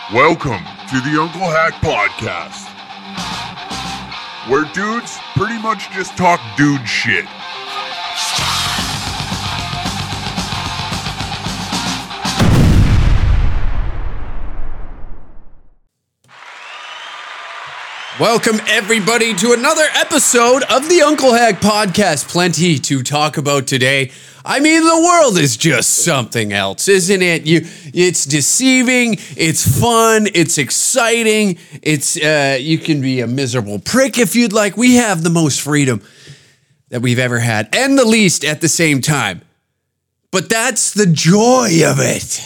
Welcome to the Uncle Hack Podcast, where dudes pretty much just talk dude shit. Welcome, everybody, to another episode of the Uncle Hack Podcast. Plenty to talk about today. I mean, the world is just something else, isn't it? It's deceiving, it's fun, it's exciting, you can be a miserable prick if you'd like. We have the most freedom that we've ever had, and the least at the same time. But that's the joy of it.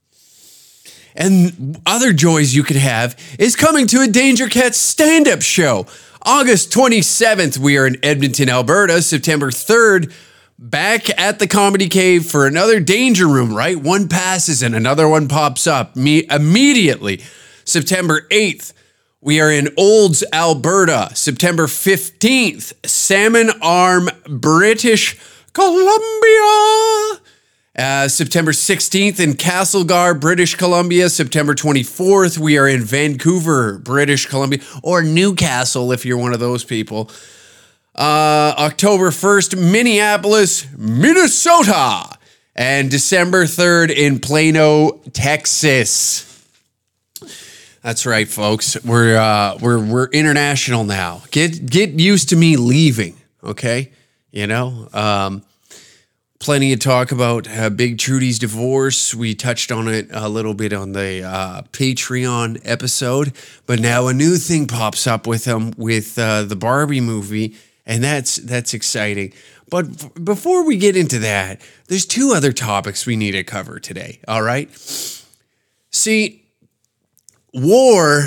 And other joys you could have is coming to a Danger Cats stand-up show. August 27th, we are in Edmonton, Alberta. September 3rd, back at the Comedy Cave for another Danger Room, right? One passes and another one pops up immediately. September 8th, we are in Olds, Alberta. September 15th, Salmon Arm, British Columbia. September 16th in Castlegar, British Columbia. September 24th, we are in Vancouver, British Columbia, or Newcastle if you're one of those people. October 1st, Minneapolis, Minnesota. And December 3rd in Plano, Texas. That's right, folks. We're international now. Get used to me leaving, okay? You know, plenty of talk about Big Trudy's divorce. We touched on it a little bit on the Patreon episode, but now a new thing pops up with him with the Barbie movie, and that's exciting. But before we get into that, there's two other topics we need to cover today, all right? See, war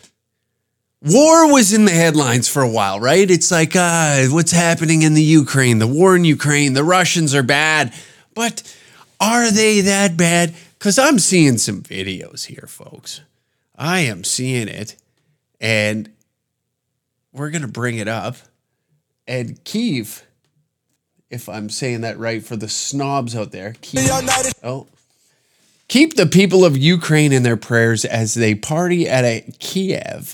was in the headlines for a while, right? It's like, what's happening in the Ukraine? The war in Ukraine, the Russians are bad. But are they that bad? Because I'm seeing some videos here, folks. I am seeing it. And we're going to bring it up. And Kiev, if I'm saying that right for the snobs out there, keep the people of Ukraine in their prayers as they party at a Kiev,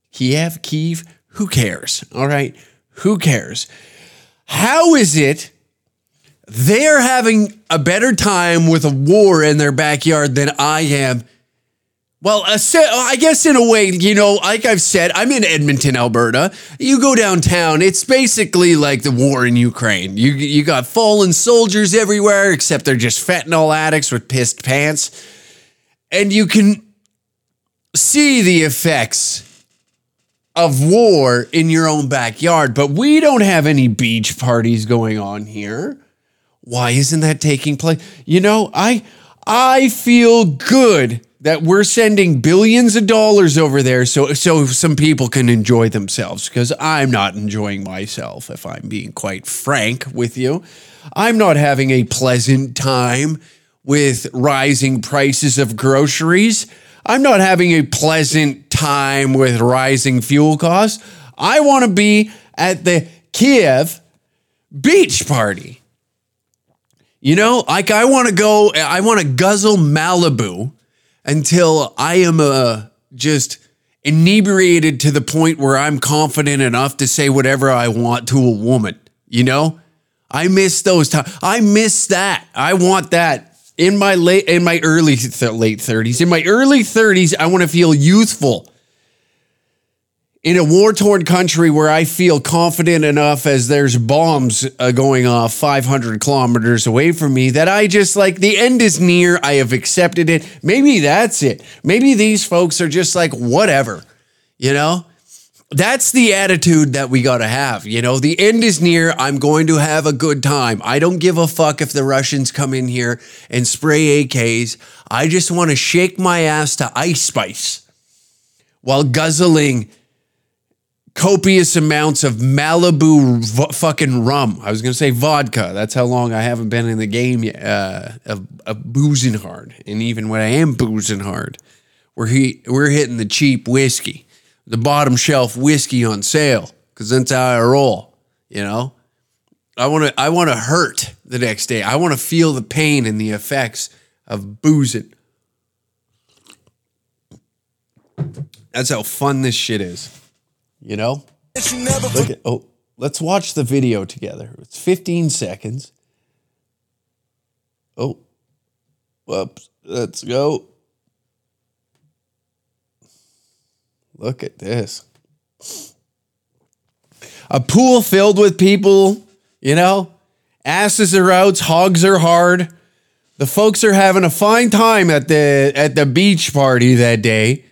who cares? All right. Who cares? How is it they're having a better time with a war in their backyard than I am? Well, I guess in a way, you know, like I've said, I'm in Edmonton, Alberta. You go downtown, it's basically like the war in Ukraine. You got fallen soldiers everywhere, except they're just fentanyl addicts with pissed pants. And you can see the effects of war in your own backyard, but we don't have any beach parties going on here. Why isn't that taking place? You know, I feel good that we're sending billions of dollars over there so some people can enjoy themselves, because I'm not enjoying myself, if I'm being quite frank with you. I'm not having a pleasant time with rising prices of groceries. I'm not having a pleasant time with rising fuel costs. I want to be at the Kiev beach party. You know, like I want to guzzle Malibu until I am just inebriated to the point where I'm confident enough to say whatever I want to a woman. You know, I miss those times. I miss that. I want that. In my late 30s. In my early 30s, I want to feel youthful. In a war-torn country where I feel confident enough as there's bombs going off 500 kilometers away from me that I just like, the end is near. I have accepted it. Maybe that's it. Maybe these folks are just like, whatever, you know? That's the attitude that we got to have. You know, the end is near. I'm going to have a good time. I don't give a fuck if the Russians come in here and spray AKs. I just want to shake my ass to Ice Spice while guzzling copious amounts of Malibu fucking rum. I was going to say vodka. That's how long I haven't been in the game of boozing hard. And even when I am boozing hard, we're hitting the cheap whiskey. The bottom shelf whiskey on sale, because that's how I roll, you know? I want to hurt the next day. I want to feel the pain and the effects of boozing. That's how fun this shit is. You know? Look at, let's watch the video together. It's 15 seconds. Oh, whoops. Let's go. Look at this. A pool filled with people, you know? Asses are out, hogs are hard. The folks are having a fine time at the beach party that day.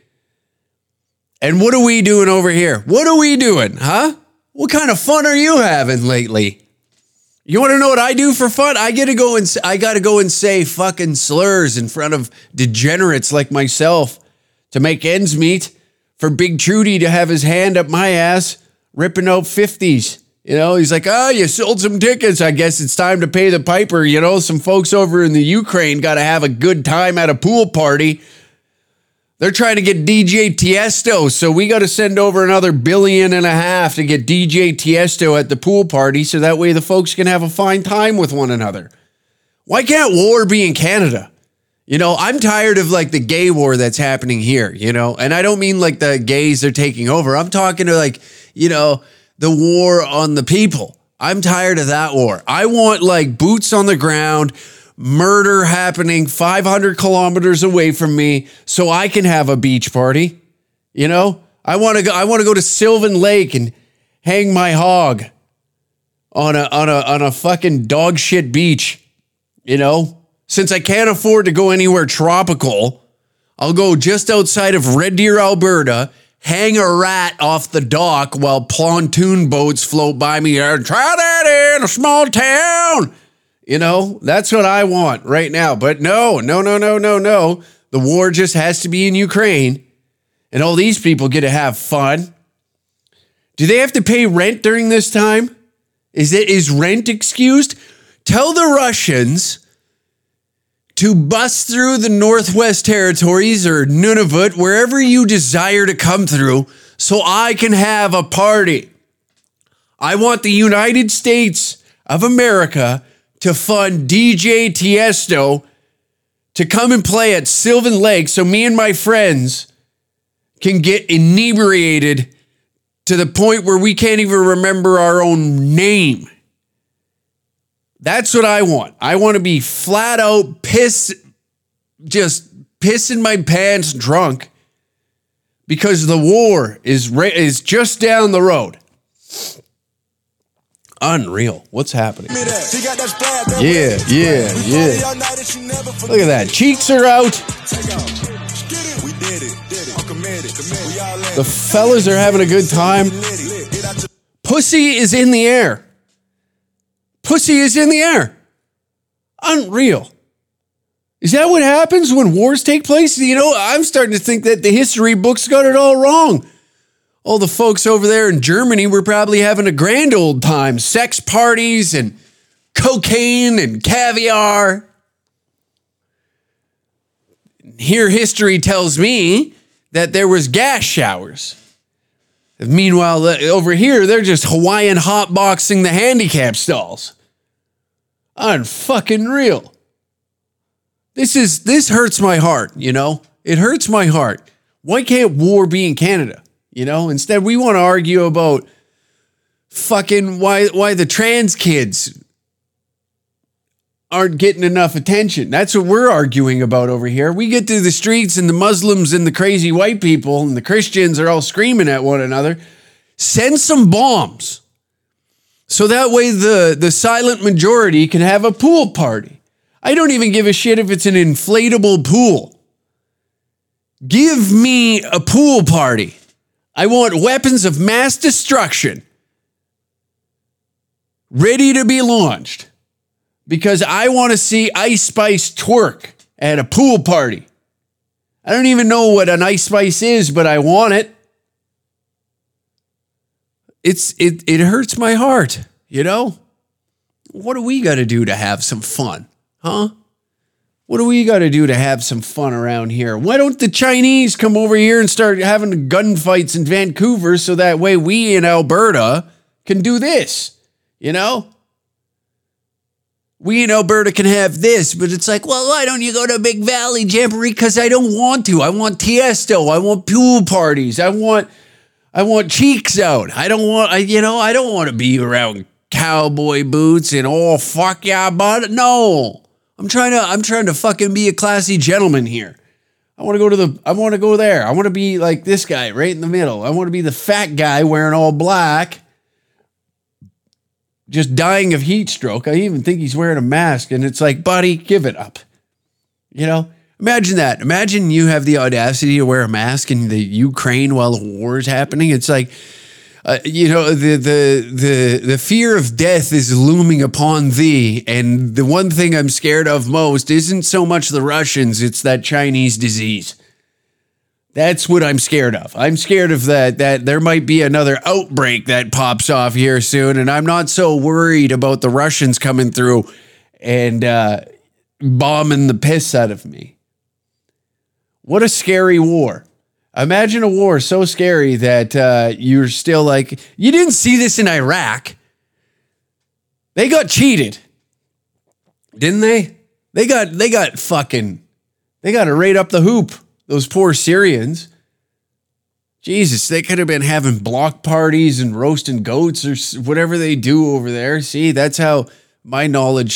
And what are we doing over here? What are we doing, huh? What kind of fun are you having lately? You want to know what I do for fun? I got to go and say fucking slurs in front of degenerates like myself to make ends meet, for Big Trudy to have his hand up my ass ripping out 50s. You know, he's like, you sold some tickets. I guess it's time to pay the piper. You know, some folks over in the Ukraine got to have a good time at a pool party. They're trying to get DJ Tiesto, so we got to send over another $1.5 billion to get DJ Tiesto at the pool party, so that way the folks can have a fine time with one another. Why can't war be in Canada? You know, I'm tired of like the gay war that's happening here, you know, and I don't mean like the gays are taking over. I'm talking to like, you know, the war on the people. I'm tired of that war. I want like boots on the ground, murder happening 500 kilometers away from me so I can have a beach party. You know, I want to go to Sylvan Lake and hang my hog on a fucking dog shit beach. You know, since I can't afford to go anywhere tropical, I'll go just outside of Red Deer, Alberta, hang a rat off the dock while pontoon boats float by me and try that in a small town. You know, that's what I want right now. But no. The war just has to be in Ukraine. And all these people get to have fun. Do they have to pay rent during this time? Is rent excused? Tell the Russians to bust through the Northwest Territories or Nunavut, wherever you desire to come through, so I can have a party. I want the United States of America to fund DJ Tiesto to come and play at Sylvan Lake so me and my friends can get inebriated to the point where we can't even remember our own name. That's what I want. I want to be flat out just pissing my pants drunk because the war is just down the road. Unreal. What's happening? Yeah. Look at that. Cheeks are out. The fellas are having a good time. Pussy is in the air. Pussy is in the air. Unreal. Is that what happens when wars take place? You know, I'm starting to think that the history books got it all wrong. All the folks over there in Germany were probably having a grand old time. Sex parties and cocaine and caviar. Here history tells me that there was gas showers. Meanwhile, over here, they're just Hawaiian hotboxing the handicap stalls. Unfucking real. This hurts my heart, you know? It hurts my heart. Why can't war be in Canada? You know, instead we want to argue about fucking why the trans kids aren't getting enough attention. That's what we're arguing about over here. We get to the streets and the Muslims and the crazy white people and the Christians are all screaming at one another. Send some bombs. So that way the silent majority can have a pool party. I don't even give a shit if it's an inflatable pool. Give me a pool party. I want weapons of mass destruction ready to be launched because I want to see Ice Spice twerk at a pool party. I don't even know what an Ice Spice is, but I want it. It hurts my heart, you know? What do we got to do to have some fun, huh? What do we got to do to have some fun around here? Why don't the Chinese come over here and start having gunfights in Vancouver so that way we in Alberta can do this, you know? We in Alberta can have this, but it's like, well, why don't you go to Big Valley Jamboree? Because I don't want to. I want Tiesto. I want pool parties. I want cheeks out. I don't want to be around cowboy boots and oh fuck yeah, but no. I'm trying to fucking be a classy gentleman here. I want to go there. I want to be like this guy right in the middle. I want to be the fat guy wearing all black, just dying of heat stroke. I even think he's wearing a mask, and it's like, buddy, give it up. You know, imagine that. Imagine you have the audacity to wear a mask in the Ukraine while the war is happening. It's like, the fear of death is looming upon thee, and the one thing I'm scared of most isn't so much the Russians, it's that Chinese disease. That's what I'm scared of. I'm scared of that there might be another outbreak that pops off here soon, and I'm not so worried about the Russians coming through and bombing the piss out of me. What a scary war. Imagine a war so scary that you're still like, you didn't see this in Iraq. They got cheated, didn't they? They got it right up the hoop. Those poor Syrians. Jesus, they could have been having block parties and roasting goats or whatever they do over there. See, that's how my knowledge,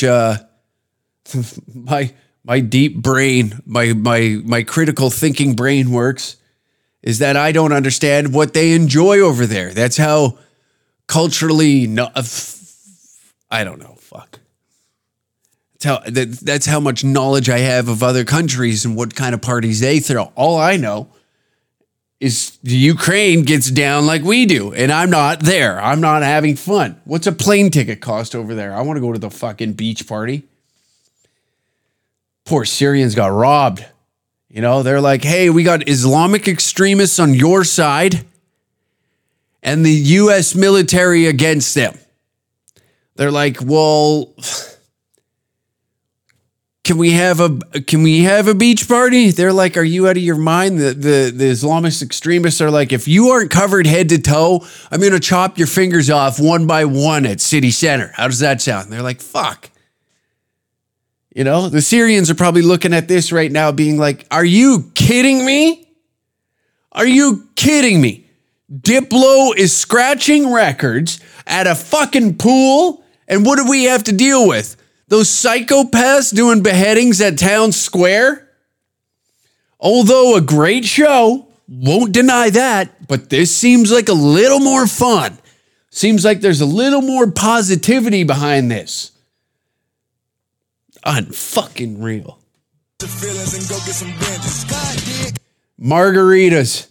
my deep brain, my critical thinking brain works. Is that I don't understand what they enjoy over there. That's how culturally, I don't know, fuck. That's how much knowledge I have of other countries and what kind of parties they throw. All I know is the Ukraine gets down like we do, and I'm not there. I'm not having fun. What's a plane ticket cost over there? I want to go to the fucking beach party. Poor Syrians got robbed. You know, they're like, hey, we got Islamic extremists on your side and the U.S. military against them. They're like, well, can we have a beach party? They're like, are you out of your mind? The Islamist extremists are like, if you aren't covered head to toe, I'm going to chop your fingers off one by one at City Center. How does that sound? They're like, fuck. You know, the Syrians are probably looking at this right now being like, are you kidding me? Are you kidding me? Diplo is scratching records at a fucking pool. And what do we have to deal with? Those psychopaths doing beheadings at Town Square? Although a great show, won't deny that, but this seems like a little more fun. Seems like there's a little more positivity behind this. Unfucking real. Margaritas.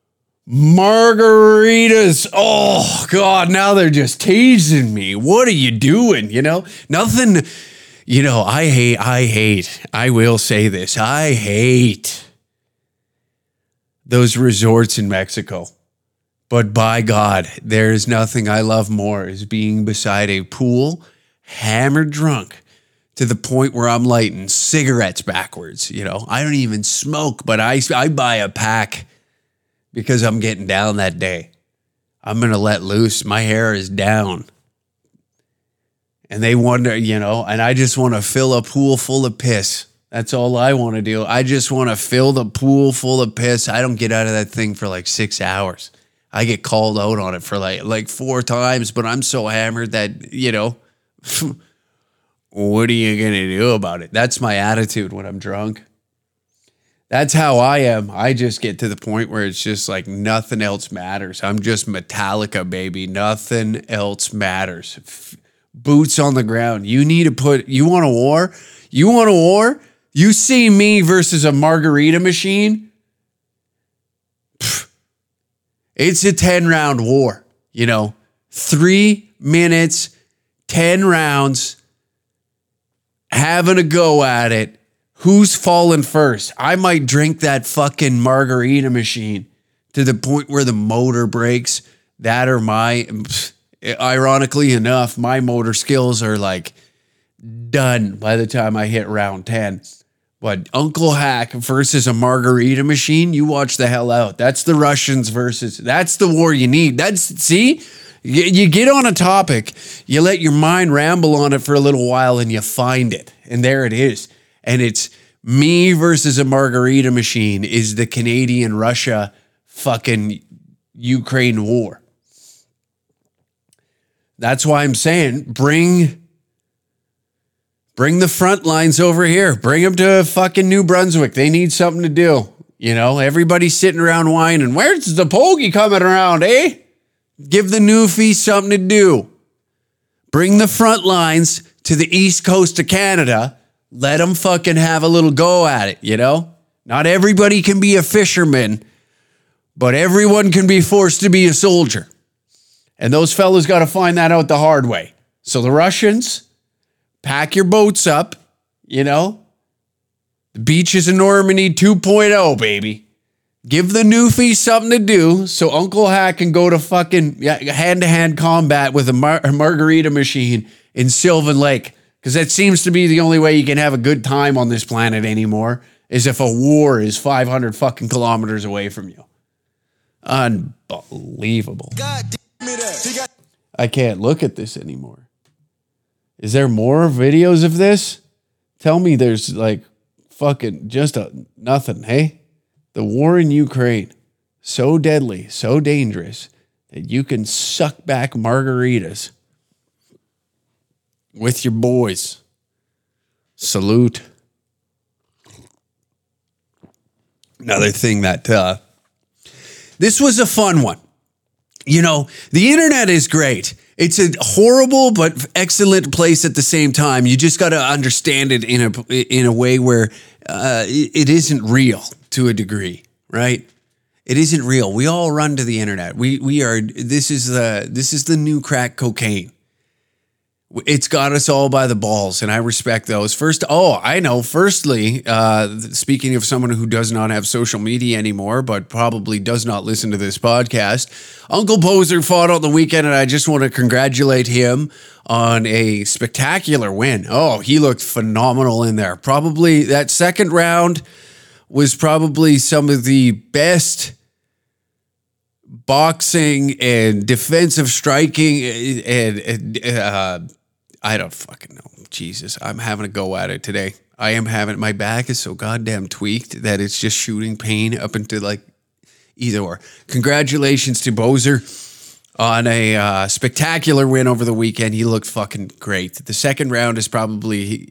Oh, God, now they're just teasing me. What are you doing? You know, nothing. You know, I will say this. I hate those resorts in Mexico. But by God, there is nothing I love more is being beside a pool, hammered drunk, to the point where I'm lighting cigarettes backwards. You know, I don't even smoke, but I buy a pack because I'm getting down that day. I'm going to let loose. My hair is down. And they wonder, you know, and I just want to fill a pool full of piss. That's all I want to do. I just want to fill the pool full of piss. I don't get out of that thing for like 6 hours. I get called out on it for like 4 times, but I'm so hammered that, you know, what are you going to do about it? That's my attitude when I'm drunk. That's how I am. I just get to the point where it's just like nothing else matters. I'm just Metallica, baby. Nothing else matters. Boots on the ground. You want a war? You want a war? You see me versus a margarita machine? It's a 10-round war. You know, 3 minutes, 10 rounds, having a go at it. Who's falling first? I might drink that fucking margarita machine to the point where the motor breaks. That or ironically enough, my motor skills are like done by the time I hit round 10. But Uncle Hack versus a margarita machine, you watch the hell out. That's the Russians versus, that's the war you need. You get on a topic, you let your mind ramble on it for a little while, and you find it. And there it is. And it's me versus a margarita machine is the Canadian-Russia fucking Ukraine war. That's why I'm saying bring the front lines over here. Bring them to fucking New Brunswick. They need something to do. You know, everybody's sitting around whining. Where's the pogey coming around, eh? Give the Newfies something to do. Bring the front lines to the east coast of Canada. Let them fucking have a little go at it, you know? Not everybody can be a fisherman, but everyone can be forced to be a soldier. And those fellas got to find that out the hard way. So the Russians, pack your boats up, you know? The beaches of Normandy 2.0, baby. Give the Newfies something to do so Uncle Hack can go to fucking hand-to-hand combat with a margarita machine in Sylvan Lake. Because that seems to be the only way you can have a good time on this planet anymore, is if a war is 500 fucking kilometers away from you. Unbelievable. I can't look at this anymore. Is there more videos of this? Tell me there's like fucking just nothing, hey? The war in Ukraine, so deadly, so dangerous that you can suck back margaritas with your boys. Salute. Another thing that this was a fun one. You know, the internet is great. It's a horrible but excellent place at the same time. You just got to understand it in a way where it isn't real to a degree, right? It isn't real. We all run to the internet. We are. This is the new crack cocaine. It's got us all by the balls, and I respect those. Firstly, speaking of someone who does not have social media anymore, but probably does not listen to this podcast, Uncle Poser fought on the weekend, and I just want to congratulate him on a spectacular win. Oh, he looked phenomenal in there. Probably that second round was probably some of the best boxing and defensive striking and I don't fucking know. Jesus, I'm having a go at it today. My back is so goddamn tweaked that it's just shooting pain up into like either or. Congratulations to Poser on a spectacular win over the weekend. He looked fucking great. The second round is probably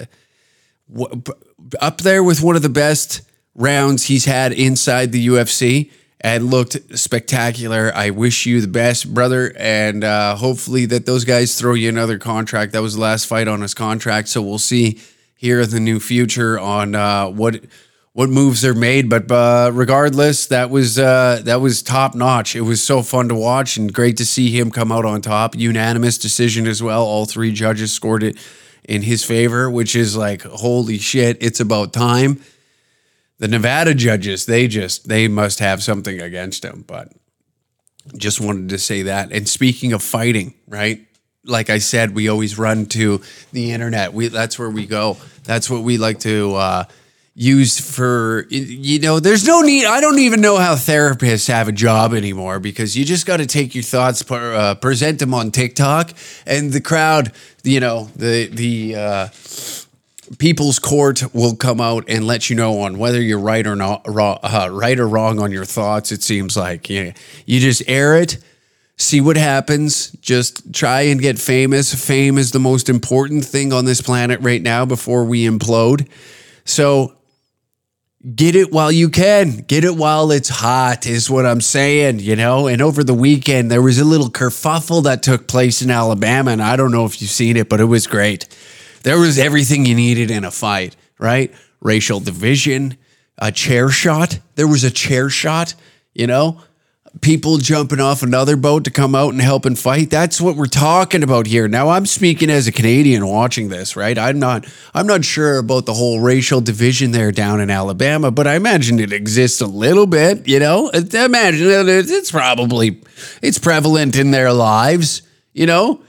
up there with one of the best rounds he's had inside the UFC. And looked spectacular. I wish you the best, brother. And hopefully that those guys throw you another contract. That was the last fight on his contract. So we'll see here in the new future on what moves are made. But regardless, that was top notch. It was so fun to watch and great to see him come out on top. Unanimous decision as well. All three judges scored it in his favor, which is like, holy shit, it's about time. The Nevada judges, they must have something against him, but just wanted to say that. And speaking of fighting, right? Like I said, we always run to the internet. That's where we go. That's what we like to use for, you know, there's no need. I don't even know how therapists have a job anymore because you just got to take your thoughts, present them on TikTok, and the crowd, you know, the People's Court will come out and let you know on whether you're right or not, right or wrong on your thoughts. It seems like you just air it, see what happens. Just try and get famous. Fame is the most important thing on this planet right now before we implode. So get it while you can. Get it while it's hot is what I'm saying, you know. And over the weekend, there was a little kerfuffle that took place in Alabama, and I don't know if you've seen it, but it was great. There was everything you needed in a fight, right? Racial division, a chair shot. There was a chair shot, you know? People jumping off another boat to come out and help and fight. That's what we're talking about here. Now, I'm speaking as a Canadian watching this, right? I'm not sure about the whole racial division there down in Alabama, but I imagine it exists a little bit, you know? I imagine it's prevalent in their lives, you know?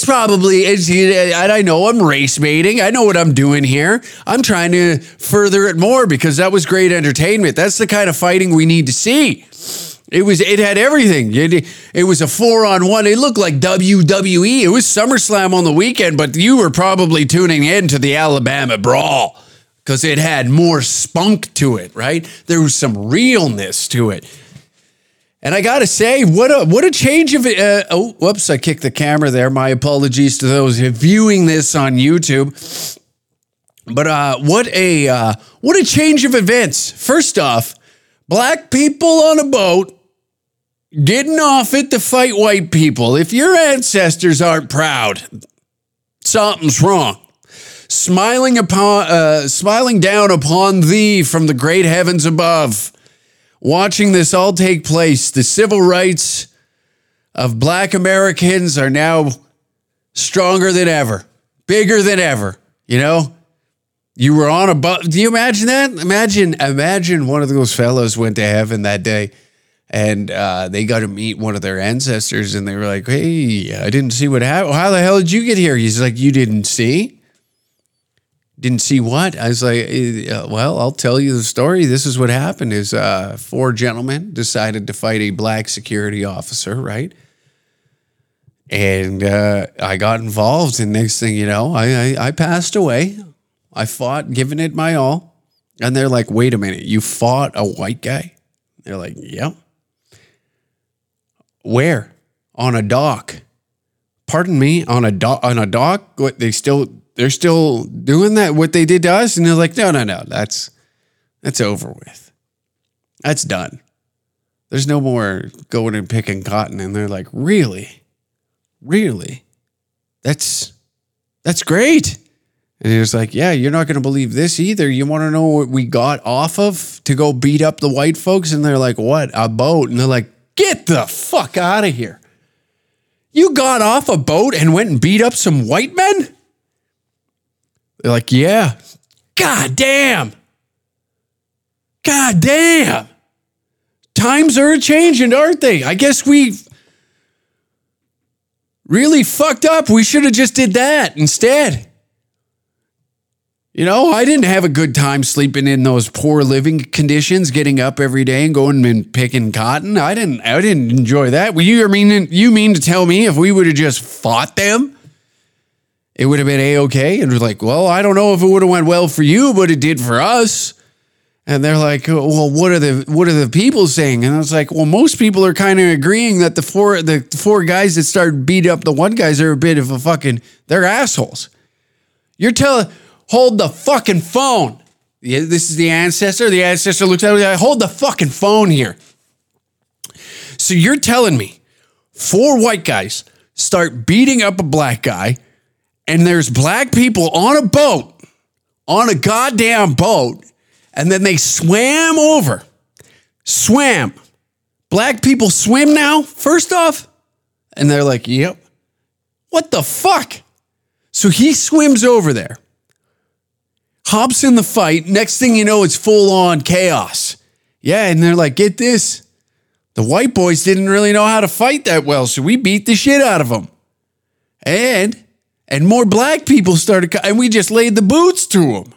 I know I'm race baiting. I know what I'm doing here. I'm trying to further it more because that was great entertainment. That's the kind of fighting we need to see. It had everything. It was a 4-on-1. It looked like WWE. It was SummerSlam on the weekend, but you were probably tuning in to the Alabama Brawl because it had more spunk to it, right? There was some realness to it. And I got to say, what a change of it. Whoops, I kicked the camera there. My apologies to those viewing this on YouTube. But what a change of events. First off, black people on a boat getting off it to fight white people. If your ancestors aren't proud, something's wrong. Smiling down upon thee from the great heavens above. Watching this all take place, the civil rights of black Americans are now stronger than ever, bigger than ever. You know, you were on a boat. Do you imagine that? Imagine one of those fellows went to heaven that day. And they got to meet one of their ancestors, and they were like, hey, I didn't see what happened. How the hell did you get here? He's like, you didn't see? Didn't see what? I was like, well, I'll tell you the story. This is what happened is 4 gentlemen decided to fight a black security officer, right? And I got involved, and next thing you know, I passed away. I fought, giving it my all. And they're like, wait a minute, you fought a white guy? They're like, yep. Where? On a dock. Pardon me, on a dock? What, they're still doing that, what they did to us? And they're like, no, that's over with. That's done. There's no more going and picking cotton. And they're like, really? That's great. And he was like, yeah, you're not going to believe this either. You want to know what we got off of to go beat up the white folks? And they're like, what? A boat? And they're like, get the fuck out of here. You got off a boat and went and beat up some white men? They're like, yeah. God damn. Times are changing, aren't they? I guess we really fucked up. We should have just did that instead. You know, I didn't have a good time sleeping in those poor living conditions, getting up every day and going and picking cotton. I didn't enjoy that. You mean to tell me if we would have just fought them, it would have been A-okay? And we're like, well, I don't know if it would have went well for you, but it did for us. And they're like, well, what are the people saying? And I was like, well, most people are kind of agreeing that the four guys that started beating up the one guys are a bit of they're assholes. You're telling... Hold the fucking phone. Yeah, this is the ancestor. The ancestor looks at me. Hold the fucking phone here. So you're telling me 4 white guys start beating up a black guy, and there's black people on a boat, on a goddamn boat, and then they swam over. Swam. Black people swim now, first off? And they're like, yep. What the fuck? So he swims over there. Hops in the fight. Next thing you know, it's full on chaos. Yeah, and they're like, get this. The white boys didn't really know how to fight that well, so we beat the shit out of them. And more black people started, and we just laid the boots to them.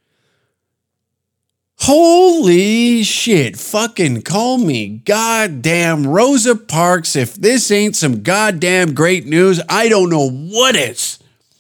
Holy shit. Fucking call me goddamn Rosa Parks. If this ain't some goddamn great news, I don't know what is.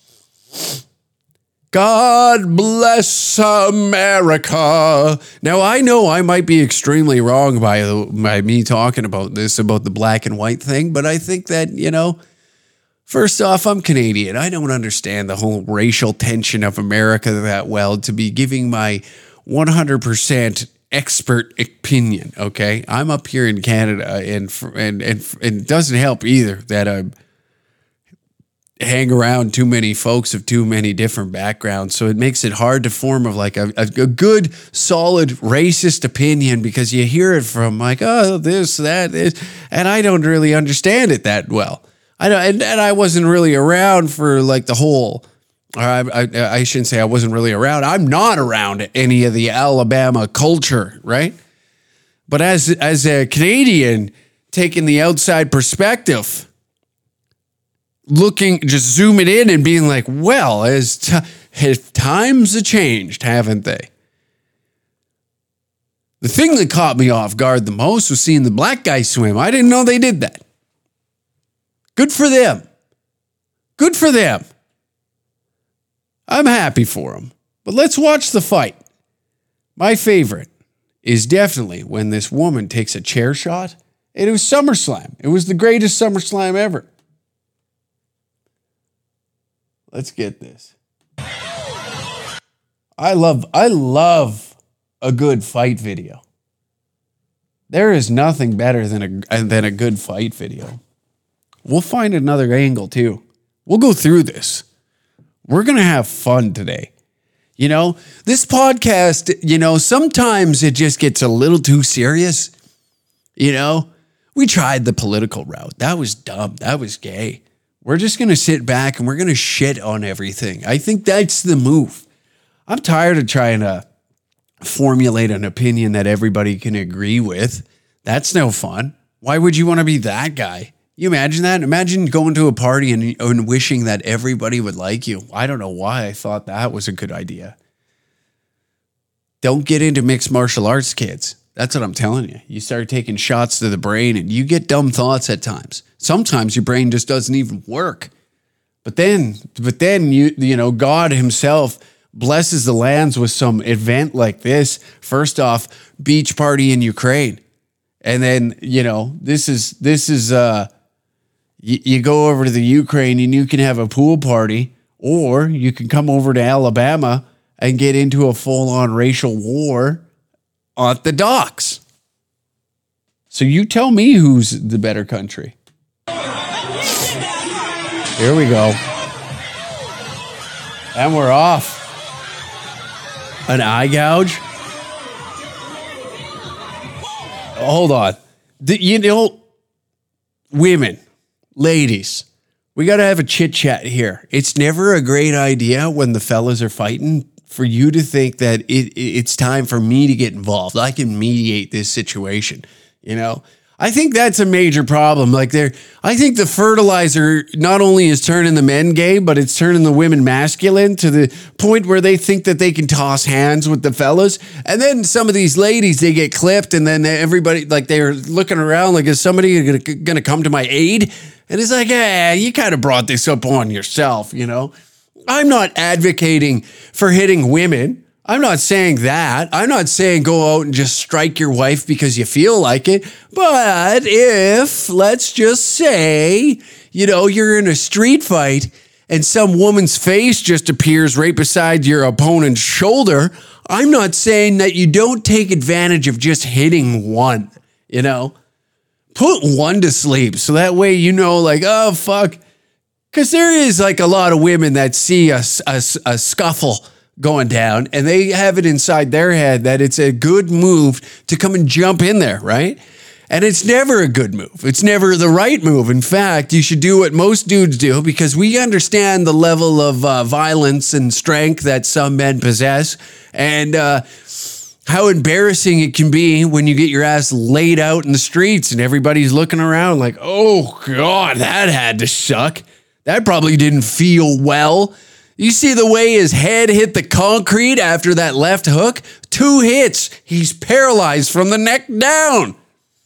God bless America. Now, I know I might be extremely wrong by me talking about this, about the black and white thing, but I think that, you know, first off, I'm Canadian. I don't understand the whole racial tension of America that well to be giving my 100% expert opinion, okay? I'm up here in Canada, and it doesn't help either that I'm hang around too many folks of too many different backgrounds. So it makes it hard to form of like a good, solid racist opinion because you hear it from like, oh, this, that, this, and I don't really understand it that well. And I wasn't really around for like the whole, or I shouldn't say I wasn't really around. I'm not around any of the Alabama culture, right? But as a Canadian, taking the outside perspective, looking, just zooming in and being like, well, times have changed, haven't they? The thing that caught me off guard the most was seeing the black guy swim. I didn't know they did that. Good for them. Good for them. I'm happy for them. But let's watch the fight. My favorite is definitely when this woman takes a chair shot. It was SummerSlam. It was the greatest SummerSlam ever. Let's get this. I love a good fight video. There is nothing better than a good fight video. We'll find another angle too. We'll go through this. We're going to have fun today. You know, this podcast, you know, sometimes it just gets a little too serious. You know, we tried the political route. That was dumb. That was gay. We're just going to sit back and we're going to shit on everything. I think that's the move. I'm tired of trying to formulate an opinion that everybody can agree with. That's no fun. Why would you want to be that guy? You imagine that? Imagine going to a party and wishing that everybody would like you. I don't know why I thought that was a good idea. Don't get into mixed martial arts, kids. That's what I'm telling you. You start taking shots to the brain and you get dumb thoughts at times. Sometimes your brain just doesn't even work. But then you know, God himself blesses the lands with some event like this. First off, beach party in Ukraine. And then, you know, this is you go over to the Ukraine and you can have a pool party, or you can come over to Alabama and get into a full-on racial war at the docks. So you tell me who's the better country. Here we go. And we're off. An eye gouge? Hold on. You know, women, ladies, we got to have a chit chat here. It's never a great idea when the fellas are fighting for you to think that it's time for me to get involved. I can mediate this situation. You know, I think that's a major problem. I think the fertilizer not only is turning the men gay, but it's turning the women masculine to the point where they think that they can toss hands with the fellas. And then some of these ladies, they get clipped, and then everybody, they're looking around like, is somebody going to come to my aid? And it's like, you kind of brought this up on yourself, you know? I'm not advocating for hitting women. I'm not saying that. I'm not saying go out and just strike your wife because you feel like it. But if, let's just say, you know, you're in a street fight and some woman's face just appears right beside your opponent's shoulder, I'm not saying that you don't take advantage of just hitting one, you know? Put one to sleep so that way you know, oh, fuck. Because there is a lot of women that see a scuffle going down, and they have it inside their head that it's a good move to come and jump in there, right? And it's never a good move. It's never the right move. In fact, you should do what most dudes do, because we understand the level of violence and strength that some men possess, and how embarrassing it can be when you get your ass laid out in the streets and everybody's looking around like, oh God, that had to suck. That probably didn't feel well. You see the way his head hit the concrete after that left hook? 2 hits. He's paralyzed from the neck down.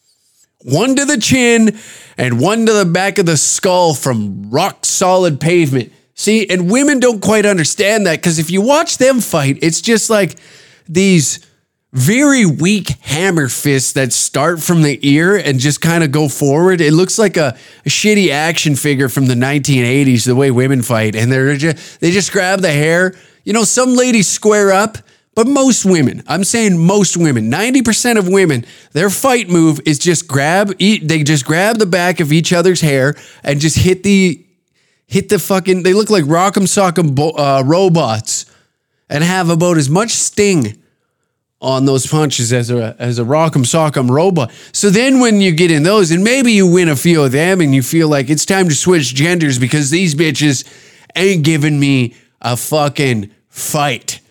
One to the chin and one to the back of the skull from rock solid pavement. See, and women don't quite understand that, because if you watch them fight, it's just like these very weak hammer fists that start from the ear and just kind of go forward. It looks like a shitty action figure from the 1980s, the way women fight. And they just grab the hair. You know, some ladies square up, but most women, I'm saying most women, 90% of women, their fight move is just they just grab the back of each other's hair and just hit the fucking, they look like Rock'em Sock'em robots and have about as much sting on those punches as a Rock'em Sock'em robot. So then when you get in those, and maybe you win a few of them and you feel like it's time to switch genders because these bitches ain't giving me a fucking fight.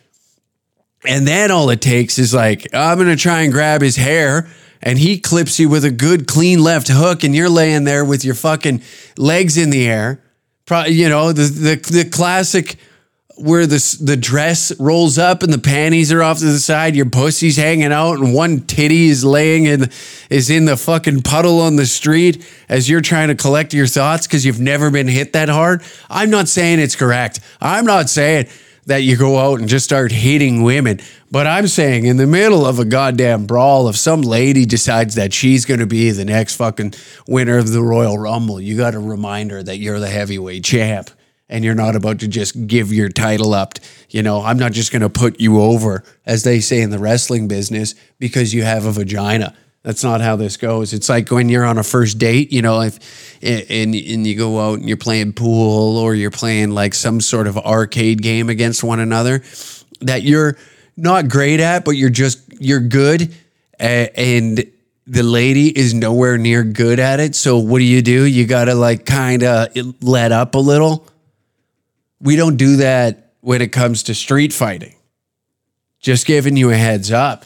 And then all it takes is I'm going to try and grab his hair, and he clips you with a good clean left hook, and you're laying there with your fucking legs in the air. You know, the classic where the dress rolls up and the panties are off to the side, your pussy's hanging out, and one titty is is in the fucking puddle on the street as you're trying to collect your thoughts because you've never been hit that hard. I'm not saying it's correct. I'm not saying that you go out and just start hitting women. But I'm saying in the middle of a goddamn brawl, if some lady decides that she's going to be the next fucking winner of the Royal Rumble, you got to remind her that you're the heavyweight champ and you're not about to just give your title up. You know, I'm not just going to put you over, as they say in the wrestling business, because you have a vagina. That's not how this goes. It's like when you're on a first date, you know, and you go out and you're playing pool or you're playing like some sort of arcade game against one another that you're not great at, but you're good. And the lady is nowhere near good at it. So what do? You got to like kind of let up a little. We don't do that when it comes to street fighting. Just giving you a heads up.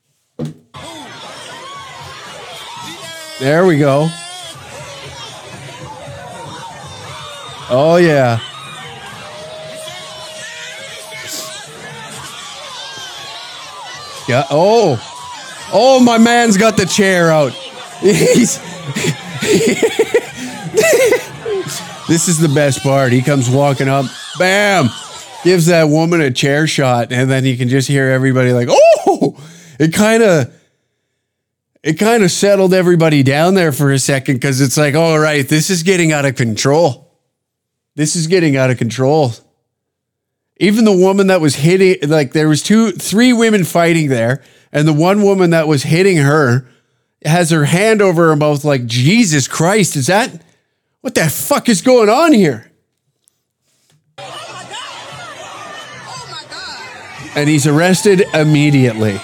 There we go. Oh, yeah. Yeah. Oh, my man's got the chair out. This is the best part. He comes walking up. Bam. Gives that woman a chair shot. And then you can just hear everybody like, oh, it kind of settled everybody down there for a second because it's like, all right, this is getting out of control. This is getting out of control. Even the woman that was hitting, like there was 3 women fighting there, and the one woman that was hitting her has her hand over her mouth like, Jesus Christ, what the fuck is going on here? Oh my God. And he's arrested immediately.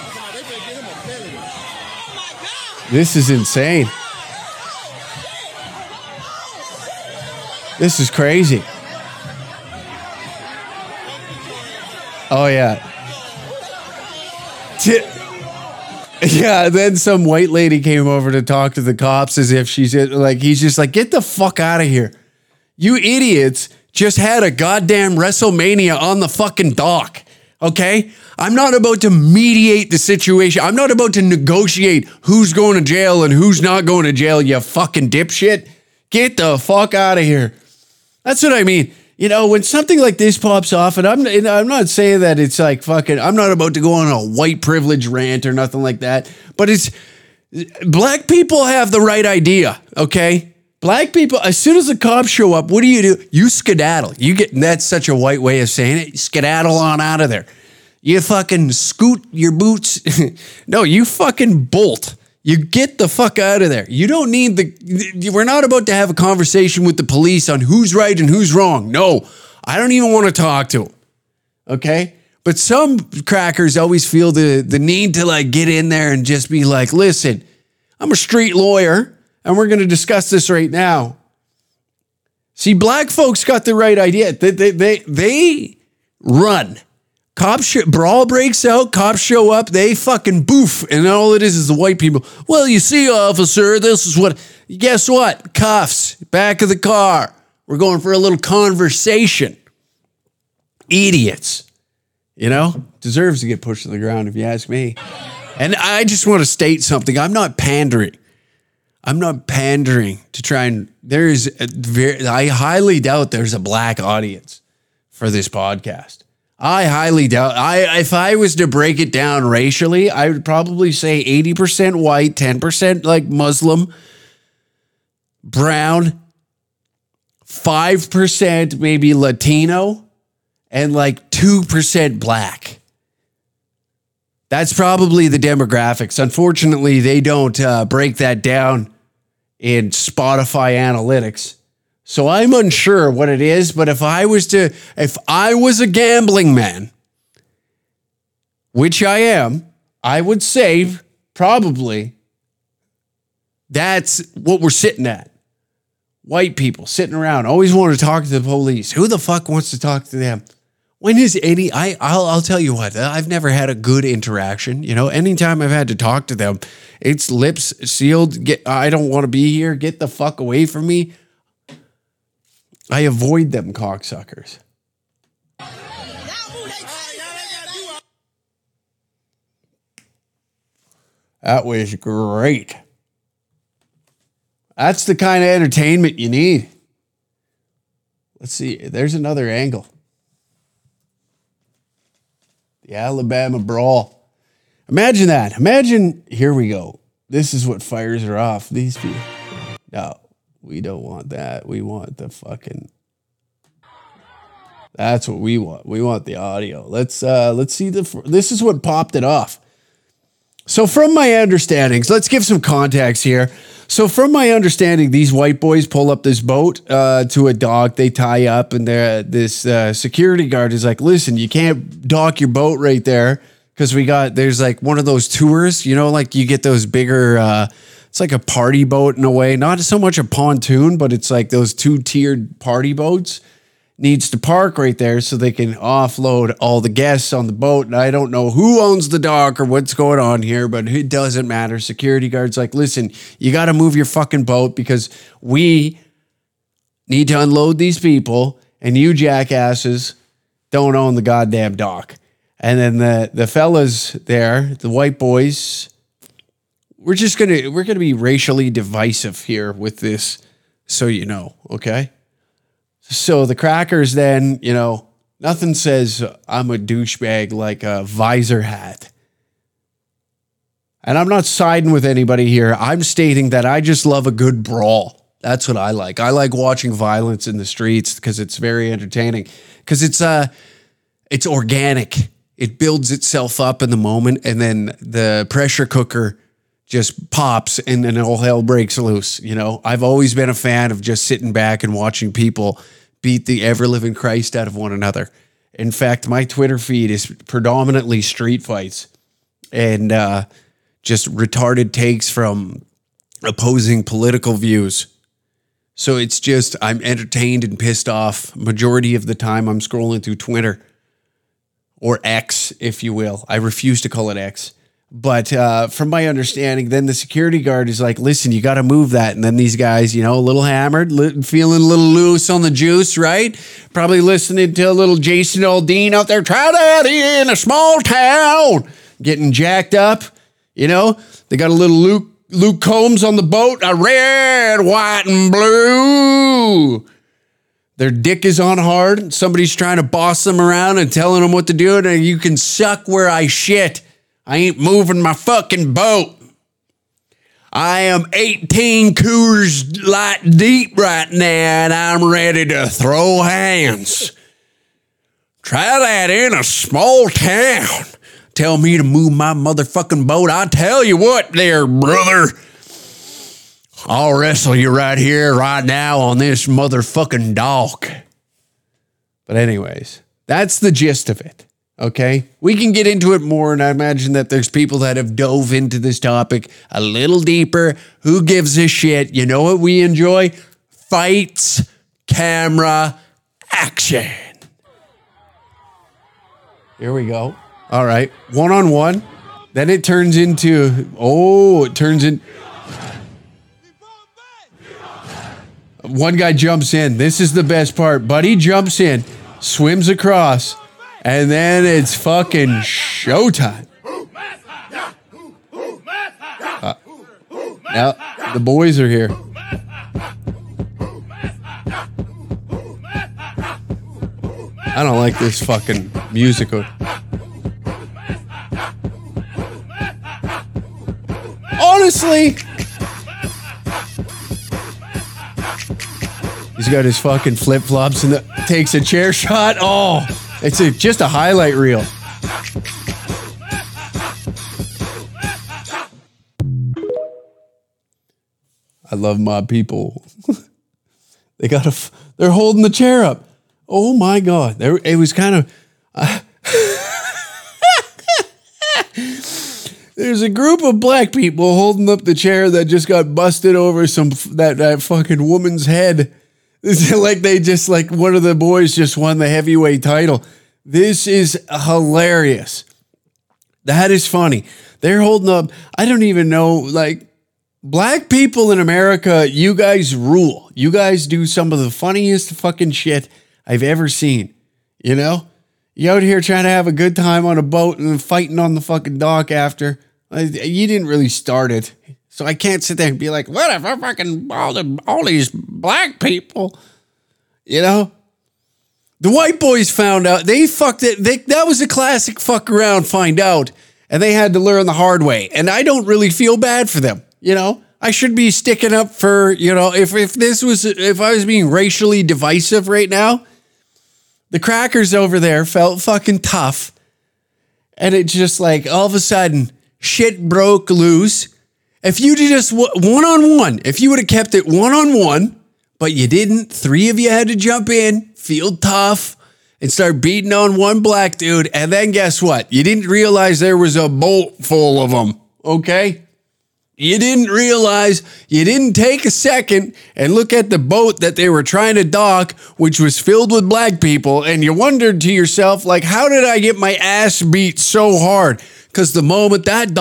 This is insane. This is crazy. Oh, yeah. Yeah, then some white lady came over to talk to the cops as if he's just like, get the fuck out of here. You idiots just had a goddamn WrestleMania on the fucking dock. Okay? I'm not about to mediate the situation. I'm not about to negotiate who's going to jail and who's not going to jail, you fucking dipshit. Get the fuck out of here. That's what I mean. You know, when something like this pops off, and I'm not saying that it's like fucking, I'm not about to go on a white privilege rant or nothing like that, but black people have the right idea, okay? Black people, as soon as the cops show up, what do? You skedaddle. That's such a white way of saying it. Skedaddle on out of there. You fucking scoot your boots. No, you fucking bolt. You get the fuck out of there. You don't need we're not about to have a conversation with the police on who's right and who's wrong. No, I don't even want to talk to them. Okay? But some crackers always feel the need to like get in there and just be like, listen, I'm a street lawyer and we're going to discuss this right now. See, black folks got the right idea. They run. Brawl breaks out, cops show up, they fucking boof, and all it is the white people. Well, you see, officer, this is what, guess what? Cuffs, back of the car. We're going for a little conversation. Idiots. You know? Deserves to get pushed to the ground, if you ask me. And I just want to state something. I'm not pandering. I'm not pandering to try and, I highly doubt there's a black audience for this podcast. I highly doubt. If I was to break it down racially, I would probably say 80% white, 10% like Muslim, brown, 5% maybe Latino, and like 2% black. That's probably the demographics. Unfortunately, they don't break that down in Spotify analytics. So I'm unsure what it is, but if I was a gambling man, which I am, I would say probably that's what we're sitting at. White people sitting around, always want to talk to the police. Who the fuck wants to talk to them? I'll tell you what, I've never had a good interaction. You know, anytime I've had to talk to them, it's lips sealed. I don't want to be here. Get the fuck away from me. I avoid them cocksuckers. That was great. That's the kind of entertainment you need. Let's see. There's another angle. The Alabama brawl. Imagine that. Imagine, here we go. This is what fires her off. These people. No, we don't want that. We want the fucking. That's what we want. We want the audio. Let's see this is what popped it off. So from my understandings, let's give some context here. So from my understanding, these white boys pull up this boat to a dock. They tie up, and this security guard is like, listen, you can't dock your boat right there because there's like one of those tours, you know, like you get those bigger, it's like a party boat in a way. Not so much a pontoon, but it's like those 2-tiered party boats. Needs to park right there so they can offload all the guests on the boat. And I don't know who owns the dock or what's going on here, but it doesn't matter. Security guard's like, listen, you got to move your fucking boat because we need to unload these people and you jackasses don't own the goddamn dock. And then the fellas there, the white boys, we're going to be racially divisive here with this. So, you know, okay? So the crackers then, you know, nothing says I'm a douchebag like a visor hat. And I'm not siding with anybody here. I'm stating that I just love a good brawl. That's what I like. I like watching violence in the streets because it's very entertaining. Because it's organic. It builds itself up in the moment, and then the pressure cooker just pops and then all hell breaks loose. You know, I've always been a fan of just sitting back and watching people beat the ever-living Christ out of one another. In fact, my Twitter feed is predominantly street fights and just retarded takes from opposing political views. So it's just, I'm entertained and pissed off. Majority of the time I'm scrolling through Twitter, or X, if you will. I refuse to call it X. But from my understanding, then the security guard is like, listen, you got to move that. And then these guys, you know, a little hammered, feeling a little loose on the juice, right? Probably listening to a little Jason Aldean out there, try that in a small town, getting jacked up. You know, they got a little Luke Combs on the boat, a red, white, and blue. Their dick is on hard. Somebody's trying to boss them around and telling them what to do. And you can suck where I shit. I ain't moving my fucking boat. I am 18 Coors Light deep right now, and I'm ready to throw hands. Try that in a small town. Tell me to move my motherfucking boat. I tell you what there, brother. I'll wrestle you right here, right now on this motherfucking dock. But anyways, that's the gist of it. Okay, we can get into it more, and I imagine that there's people that have dove into this topic a little deeper. Who gives a shit? You know what we enjoy? Fights, camera, action. Here we go. All right, one-on-one. Then it turns into, one guy jumps in. This is the best part. Buddy jumps in, swims across, and then it's fucking showtime. Now the boys are here. I don't like this fucking music. Honestly, he's got his fucking flip-flops and takes a chair shot. Oh, it's just a highlight reel. I love my people. They're holding the chair up. Oh my God. It was kind of, there's a group of black people holding up the chair that just got busted over that fucking woman's head. It's like one of the boys just won the heavyweight title. This is hilarious. That is funny. They're holding up, I don't even know, like, black people in America, you guys rule. You guys do some of the funniest fucking shit I've ever seen. You know? You out here trying to have a good time on a boat and fighting on the fucking dock after. You didn't really start it. So I can't sit there and be like, what if I fucking all these black people, you know? The white boys found out. They fucked it. That was a classic fuck around, find out. And they had to learn the hard way. And I don't really feel bad for them, you know? I should be sticking up for, you know, if I was being racially divisive right now, the crackers over there felt fucking tough. And it just like all of a sudden shit broke loose. If you just one-on-one, if you would have kept it one-on-one, but you didn't, three of you had to jump in, feel tough, and start beating on one black dude. And then guess what? You didn't realize there was a boat full of them, okay? You didn't realize, you didn't take a second and look at the boat that they were trying to dock, which was filled with black people, and you wondered to yourself, like, how did I get my ass beat so hard? Because the moment that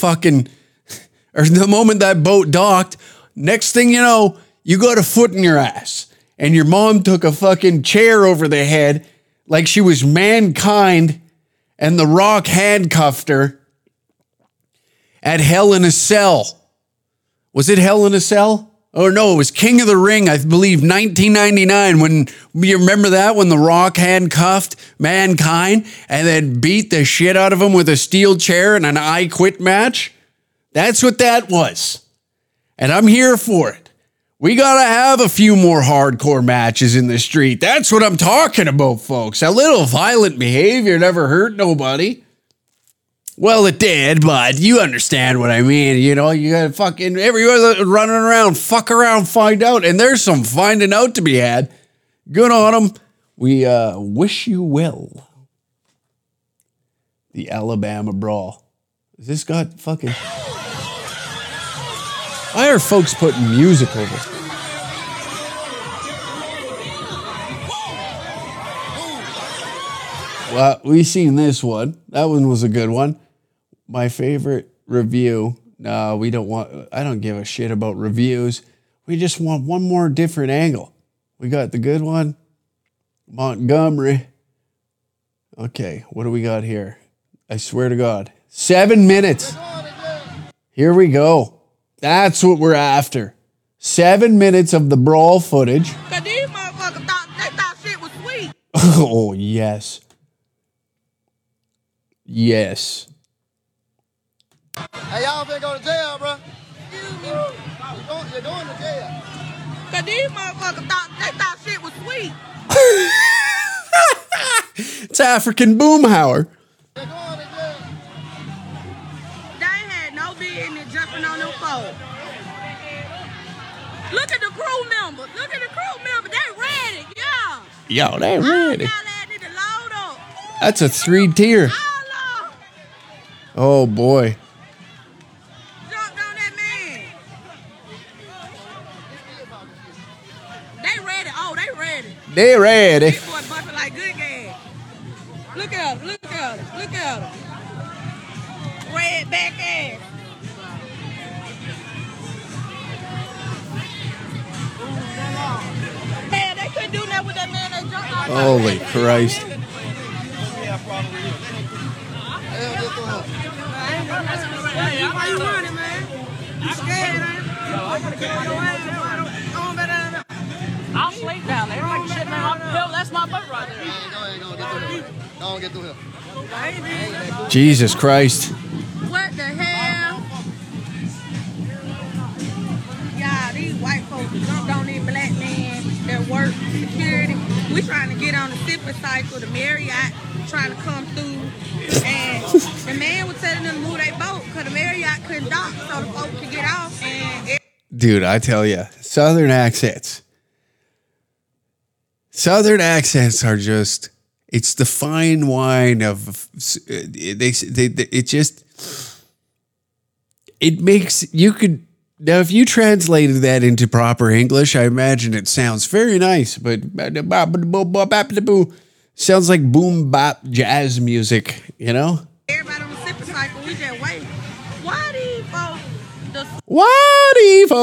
the moment that boat docked, next thing you know, you got a foot in your ass, and your mom took a fucking chair over the head like she was Mankind, and The Rock handcuffed her at Hell in a Cell. Was it Hell in a Cell? Oh, no, it was King of the Ring, I believe, 1999. When you remember that, when The Rock handcuffed Mankind and then beat the shit out of him with a steel chair in an I Quit match? That's what that was. And I'm here for it. We got to have a few more hardcore matches in the street. That's what I'm talking about, folks. A little violent behavior never hurt nobody. Well, it did, but you understand what I mean. You know, you got fucking everyone running around, fuck around, find out. And there's some finding out to be had. Good on them. We wish you well. The Alabama Brawl. Has this got fucking... Why are folks putting music over? Well, we seen this one. That one was a good one. My favorite review. No, I don't give a shit about reviews. We just want one more different angle. We got the good one. Montgomery. Okay, what do we got here? I swear to God. 7 minutes. Here we go. That's what we're after. 7 minutes of the brawl footage. Cause these motherfuckers thought shit was sweet. Oh, yes. Yes. Hey, y'all finna go to jail, bro. You're going to jail. Cause these motherfuckers thought shit was sweet. It's African Boomhauer. They're going to jail. They had no business jumping on them folks. Look at the crew members. They ready, yeah. Yo, they ready. Y'all had to load up. That's a 3-tier. All up. Oh, boy. Jumped on that man. They ready. Oh, they ready. They ready. This boy bumping like good gas. Look at him. Red back ass. Man, they couldn't do nothing with that man. They jumped off. Holy Christ. Why you running, man? You scared, ain't you? I'll sleep down there. Like shit, man. That's my boat right there. Don't get through here. Jesus Christ. What the hell? Yeah, these white folks jumped on these black men that work security. We trying to get on the sipping cycle, the Marriott trying to come through. And the man was telling them to move their boat because the Marriott couldn't dock so the folks could get off. And Dude, I tell you, Southern accents. Southern accents are just, it's the fine wine of, it makes, you could, now if you translated that into proper English, I imagine it sounds very nice, but sounds like boom bop jazz music, you know? everybody on the sipping cycle, we just wait. Why these folks? What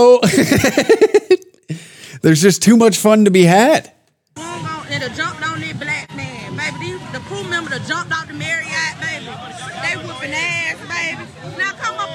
Evo? There's just too much fun to be had. That jumped on that black man, baby. The crew member that jumped off the Marriott, baby. They whooping ass, baby. Now come up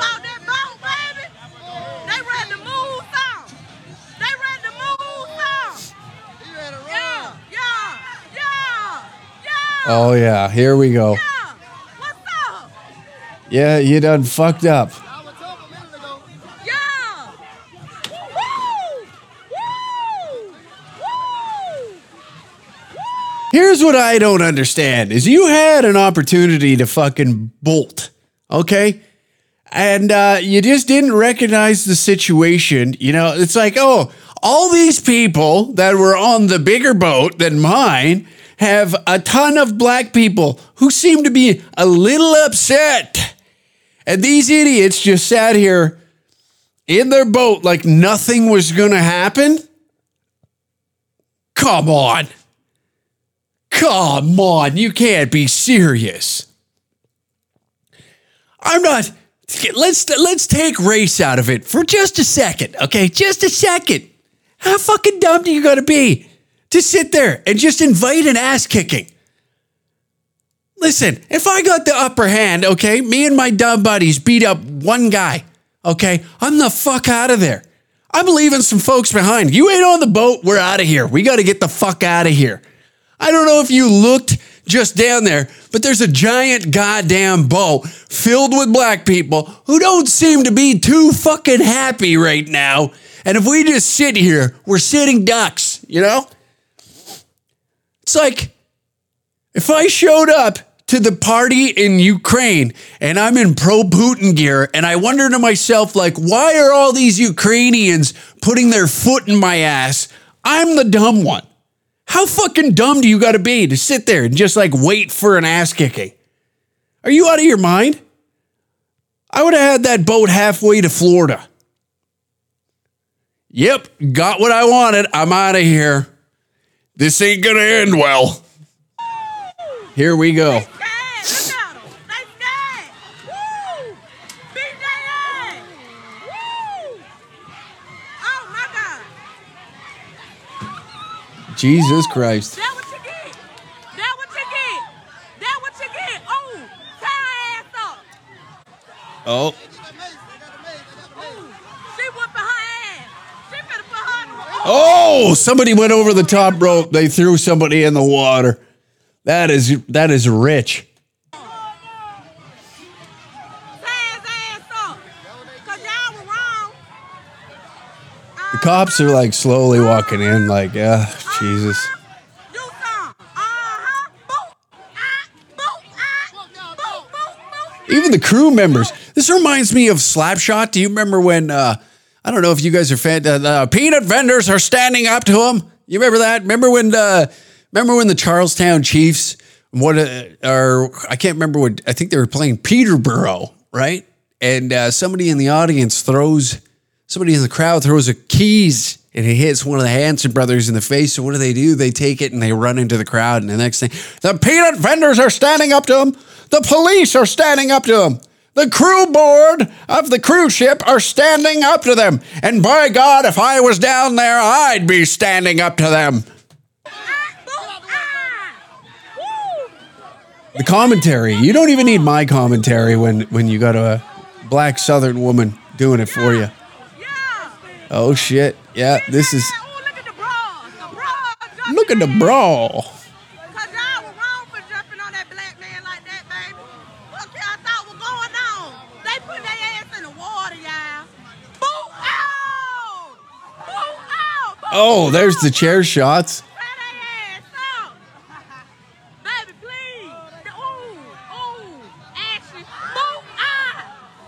Oh, yeah. Here we go. Yeah. What's up? Yeah, you done fucked up. I was up a minute ago. Yeah. Woo! Woo! Woo! Here's what I don't understand is you had an opportunity to fucking bolt, okay? And you just didn't recognize the situation. You know, it's like, oh, all these people that were on the bigger boat than mine have a ton of black people who seem to be a little upset. And these idiots just sat here in their boat like nothing was going to happen. Come on. Come on. You can't be serious. I'm not. Let's take race out of it for just a second, okay? Just a second. How fucking dumb do you gotta be to sit there and just invite an ass kicking? Listen, if I got the upper hand, okay, me and my dumb buddies beat up one guy, okay, I'm the fuck out of there. I'm leaving some folks behind. You ain't on the boat, we're out of here. We gotta get the fuck out of here. I don't know if you looked just down there, but there's a giant goddamn boat filled with black people who don't seem to be too fucking happy right now. And if we just sit here, we're sitting ducks, you know? It's like if I showed up to the party in Ukraine and I'm in pro-Putin gear and I wonder to myself, like, why are all these Ukrainians putting their foot in my ass? I'm the dumb one. How fucking dumb do you got to be to sit there and just like wait for an ass kicking? Are you out of your mind? I would have had that boat halfway to Florida. Yep, got what I wanted. I'm out of here. This ain't gonna end well. Here we go. Look at them. They scared. Woo! Beat their ass. Woo! Oh my God. Jesus Christ. That what you get. That what you get. That what you get. Oh, tie her ass up. Oh, Ooh, she whooping her ass. She finna put her in the water. oh! Somebody went over the top rope. They threw somebody in the water. That is rich. Tie his ass up. Cause y'all were wrong. The cops are like slowly walking in, like, Jesus. You some. Boop. Boop. Boop. Even the crew members. This reminds me of Slapshot. Do you remember when, I don't know if you guys are the peanut vendors are standing up to him? You remember that? Remember when the Charlestown Chiefs, I can't remember what, I think they were playing Peterborough, right? And somebody in the crowd throws a keys and it hits one of the Hanson brothers in the face. So what do? They take it and they run into the crowd. And the next thing, the peanut vendors are standing up to him. The police are standing up to him. The crew board of the cruise ship are standing up to them. And by God, if I was down there, I'd be standing up to them. The commentary. You don't even need my commentary when you got a black Southern woman doing it for you. Yeah. Oh, shit. Yeah, this is... Oh, look at the bra. Look at the brawl. Cause y'all were wrong for jumping on that black man like that, baby. What y'all thought was going on? They put their ass in the water, y'all. Boo out! Boo out! Boo Oh, there's the out. chair shots. Try their ass out. Baby, please. Ooh, Ashley. Boo out!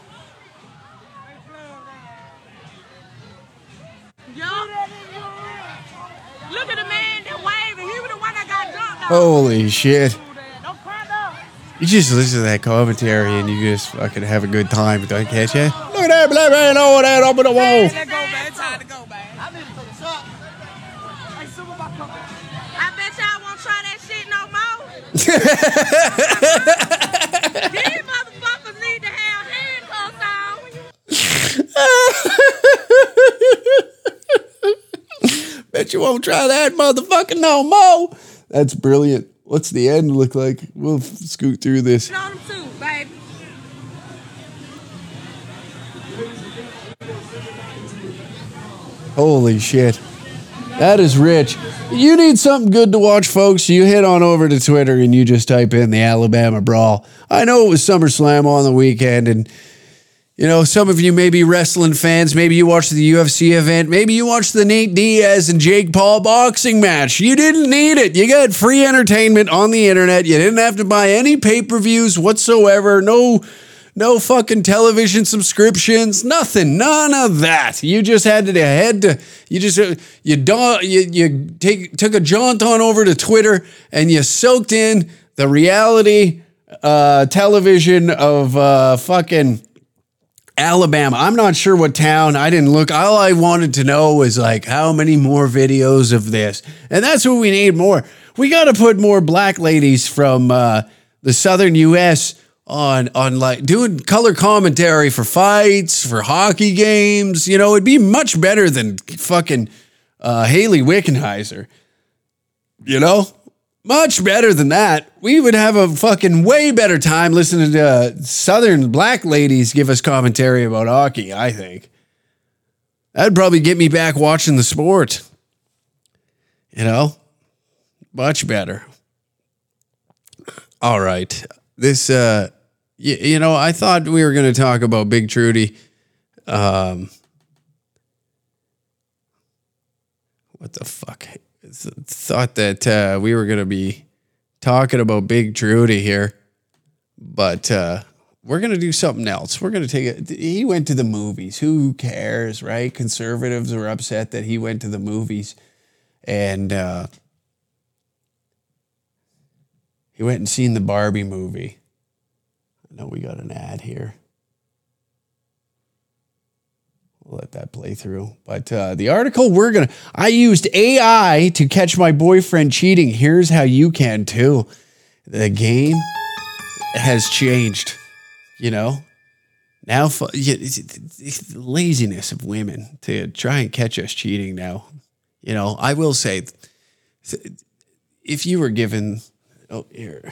Yo. Look at the man that waving. He was the one that got jumped on. Holy shit. Don't cry though. You just listen to that commentary and you just fucking have a good time. Don't you catch it? Look at that black man over there up in the wall. Let go, man. Time to go, man. I need to take a shot. I bet y'all won't try that shit no more. These motherfuckers need to have handcuffs on. Bet you won't try that motherfucker no more. That's brilliant. What's the end look like? We'll scoot through this. On them too, baby. Holy shit. That is rich. You need something good to watch, folks. You head on over to Twitter and you just type in the Alabama Brawl. I know it was SummerSlam on the weekend, and you know, some of you may be wrestling fans. Maybe you watched the UFC event. Maybe you watched the Nate Diaz and Jake Paul boxing match. You didn't need it. You got free entertainment on the internet. You didn't have to buy any pay-per-views whatsoever. No fucking television subscriptions. Nothing. None of that. You just had to head to. You took a jaunt on over to Twitter and you soaked in the reality television of fucking Alabama. I'm not sure what town. I didn't look. All I wanted to know was like how many more videos of this. And that's what we need more. We got to put more black ladies from the southern U.S. on like doing color commentary for fights, for hockey games. You know, it'd be much better than fucking Haley Wickenheiser. You know? Much better than that. We would have a fucking way better time listening to Southern black ladies give us commentary about hockey, I think. That'd probably get me back watching the sport. You know? Much better. All right. This, you know, I thought we were going to talk about Big Trudy. What the fuck? Thought that we were going to be talking about Big Trudy here, but we're going to do something else. We're going to he went to the movies. Who cares, right? Conservatives are upset that he went to the movies, and he went and seen the Barbie movie. I know we got an ad here. We'll let that play through. But the article I used AI to catch my boyfriend cheating. Here's how you can too. The game has changed, you know. Now, the laziness of women to try and catch us cheating now. You know, I will say, if you were given, here.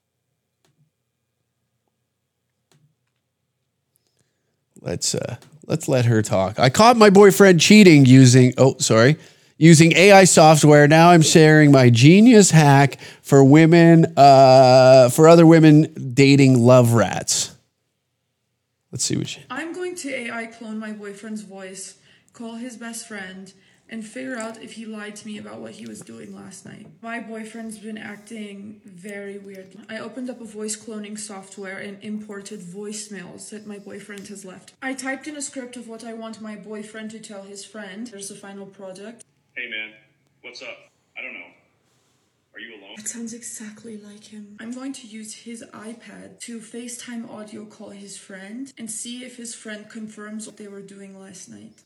Let's let her talk. I caught my boyfriend cheating using AI software. Now I'm sharing my genius hack for women, for other women dating love rats. Let's see what I'm going to AI clone my boyfriend's voice, call his best friend, and figure out if he lied to me about what he was doing last night. My boyfriend's been acting very weird. I opened up a voice cloning software and imported voicemails that my boyfriend has left. I typed in a script of what I want my boyfriend to tell his friend. There's the final product. Hey man, what's up? I don't know. Are you alone? It sounds exactly like him. I'm going to use his iPad to FaceTime audio call his friend and see if his friend confirms what they were doing last night.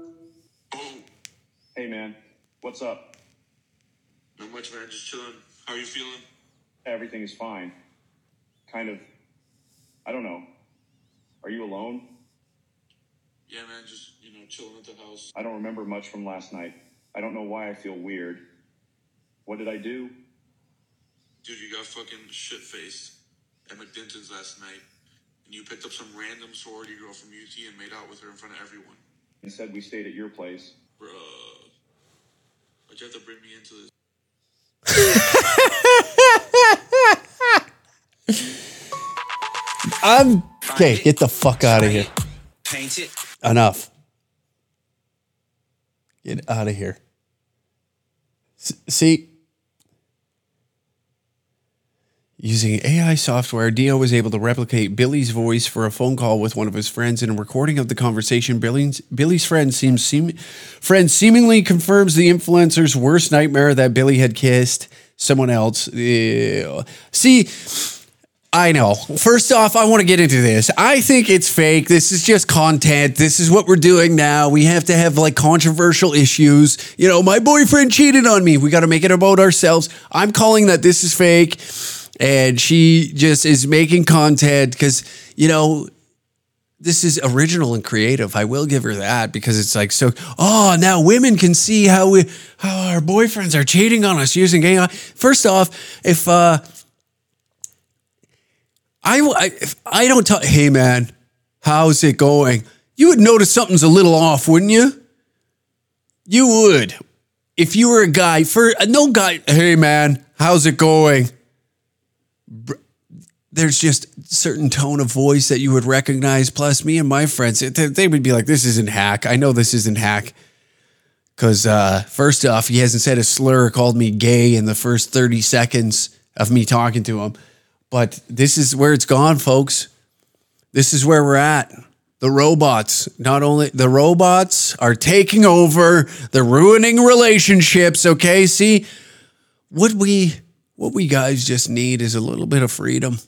Hey man, what's up? Not much, man. Just chilling. How are you feeling? Everything is fine. Kind of. I don't know. Are you alone? Yeah, man. Just, chilling at the house. I don't remember much from last night. I don't know why I feel weird. What did I do? Dude, you got fucking shit-faced at McDinton's last night. And you picked up some random sorority girl from UT and made out with her in front of everyone. And said we stayed at your place. Bruh. Why'd you have to bring me into this? Okay, get the fuck out of here. Paint it. Enough. Get out of here. See, using AI software, Dio was able to replicate Billy's voice for a phone call with one of his friends. In a recording of the conversation, Billy's friend seemingly confirms the influencer's worst nightmare that Billy had kissed someone else. See, I know. First off, I want to get into this. I think it's fake. This is just content. This is what we're doing now. We have to have like controversial issues. My boyfriend cheated on me. We got to make it about ourselves. I'm calling that this is fake. And she just is making content because, this is original and creative. I will give her that because it's like, now women can see how our boyfriends are cheating on us using AI. First off, if I don't tell, hey man, how's it going? You would notice something's a little off, wouldn't you? You would. if you were a guy, no guy, hey man, how's it going? There's just certain tone of voice that you would recognize. Plus, me and my friends, they would be like, this isn't hack. I know this isn't hack. Because first off, he hasn't said a slur, called me gay in the first 30 seconds of me talking to him. But this is where it's gone, folks. This is where we're at. The robots, not only the robots are taking over, they're ruining relationships. Okay, see, what we guys just need is a little bit of freedom,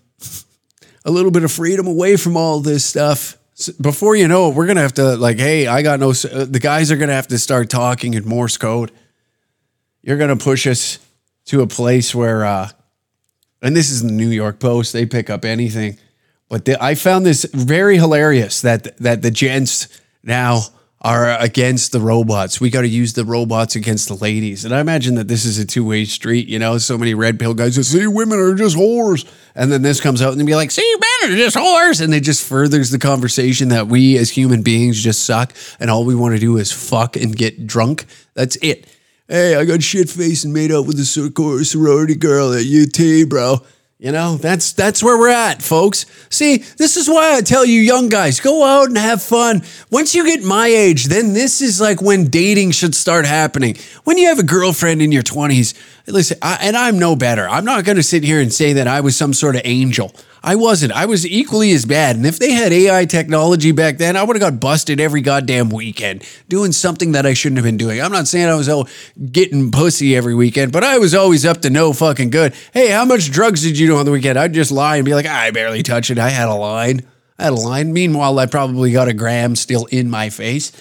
away from all this stuff. Before you know it, we're gonna have to hey, the guys are gonna have to start talking in Morse code. You're gonna push us to a place where, and this is the New York Post. They pick up anything. But I found this very hilarious that the gents now are against the robots. We got to use the robots against the ladies. And I imagine that this is a two-way street, so many red pill guys that say women are just whores. And then this comes out and they be like, see, men are just whores. And it just furthers the conversation that we as human beings just suck. And all we want to do is fuck and get drunk. That's it. Hey, I got shit faced and made out with a sorority girl at UT, bro. That's where we're at, folks. See, this is why I tell you young guys, go out and have fun. Once you get my age, then this is when dating should start happening. When you have a girlfriend in your 20s, listen, I'm no better. I'm not going to sit here and say that I was some sort of angel. I wasn't. I was equally as bad. And if they had AI technology back then, I would have got busted every goddamn weekend doing something that I shouldn't have been doing. I'm not saying I was getting pussy every weekend, but I was always up to no fucking good. Hey, how much drugs did you do on the weekend? I'd just lie and be like, I barely touched it. I had a line. Meanwhile, I probably got a gram still in my face.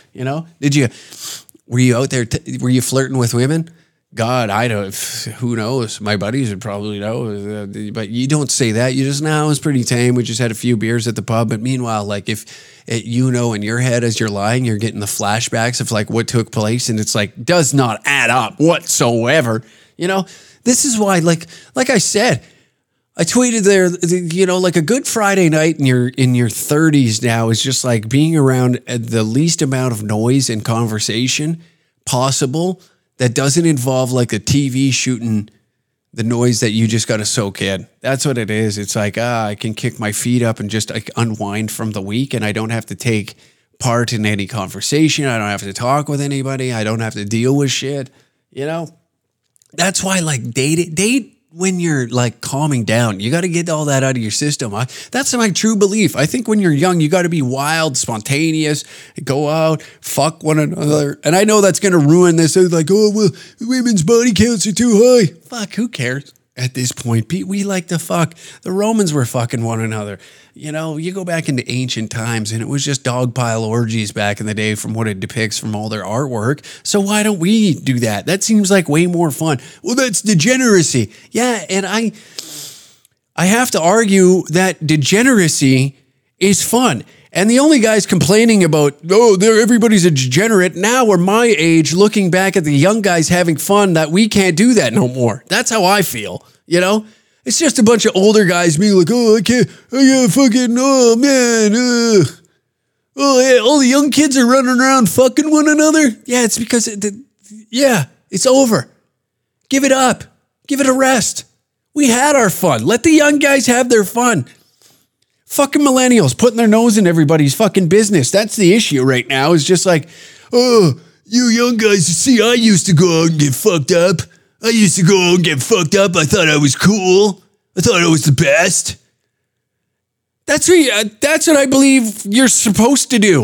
Were you out there? Were you flirting with women? God, I don't, who knows? My buddies would probably know, but you don't say that. You just, it was pretty tame. We just had a few beers at the pub. But meanwhile, if in your head as you're lying, you're getting the flashbacks of what took place, and it's does not add up whatsoever. This is why, like I said, I tweeted there, a good Friday night in your 30s now is just being around the least amount of noise and conversation possible. That doesn't involve a TV shooting the noise that you just got to soak in. That's what it is. It's I can kick my feet up and just unwind from the week, and I don't have to take part in any conversation. I don't have to talk with anybody. I don't have to deal with shit. That's why date when you're calming down. You got to get all that out of your system. That's my true belief. I think when you're young, you got to be wild, spontaneous, go out, fuck one another. And I know that's going to ruin this. Women's body counts are too high. Fuck, who cares? At this point, we like to fuck. The Romans were fucking one another. You go back into ancient times and it was just dogpile orgies back in the day from what it depicts from all their artwork. So why don't we do that? That seems like way more fun. Well, that's degeneracy. Yeah, and I have to argue that degeneracy is fun. And the only guys complaining about, everybody's a degenerate, now we're my age looking back at the young guys having fun that we can't do that no more. That's how I feel, It's just a bunch of older guys being like, I gotta fucking, man, all the young kids are running around fucking one another. Yeah, it's because, it's over. Give it up. Give it a rest. We had our fun. Let the young guys have their fun. Fucking millennials putting their nose in everybody's fucking business. That's the issue right now. It's just you young guys, see, I used to go out and get fucked up. I thought I was cool. I thought I was the best. That's what I believe you're supposed to do.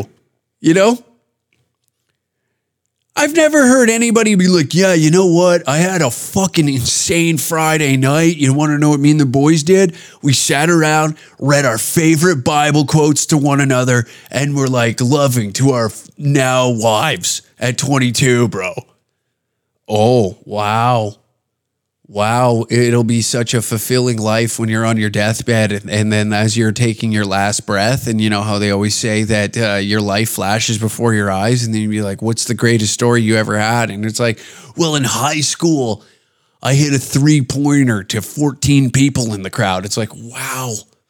I've never heard anybody be like, yeah, you know what? I had a fucking insane Friday night. You want to know what me and the boys did? We sat around, read our favorite Bible quotes to one another, and we're loving to our now wives at 22, bro. Oh, wow. Wow, it'll be such a fulfilling life when you're on your deathbed and then as you're taking your last breath, and you know how they always say that your life flashes before your eyes, and then you'd be like, what's the greatest story you ever had? And it's well, in high school, I hit a 3-pointer to 14 people in the crowd. It's wow.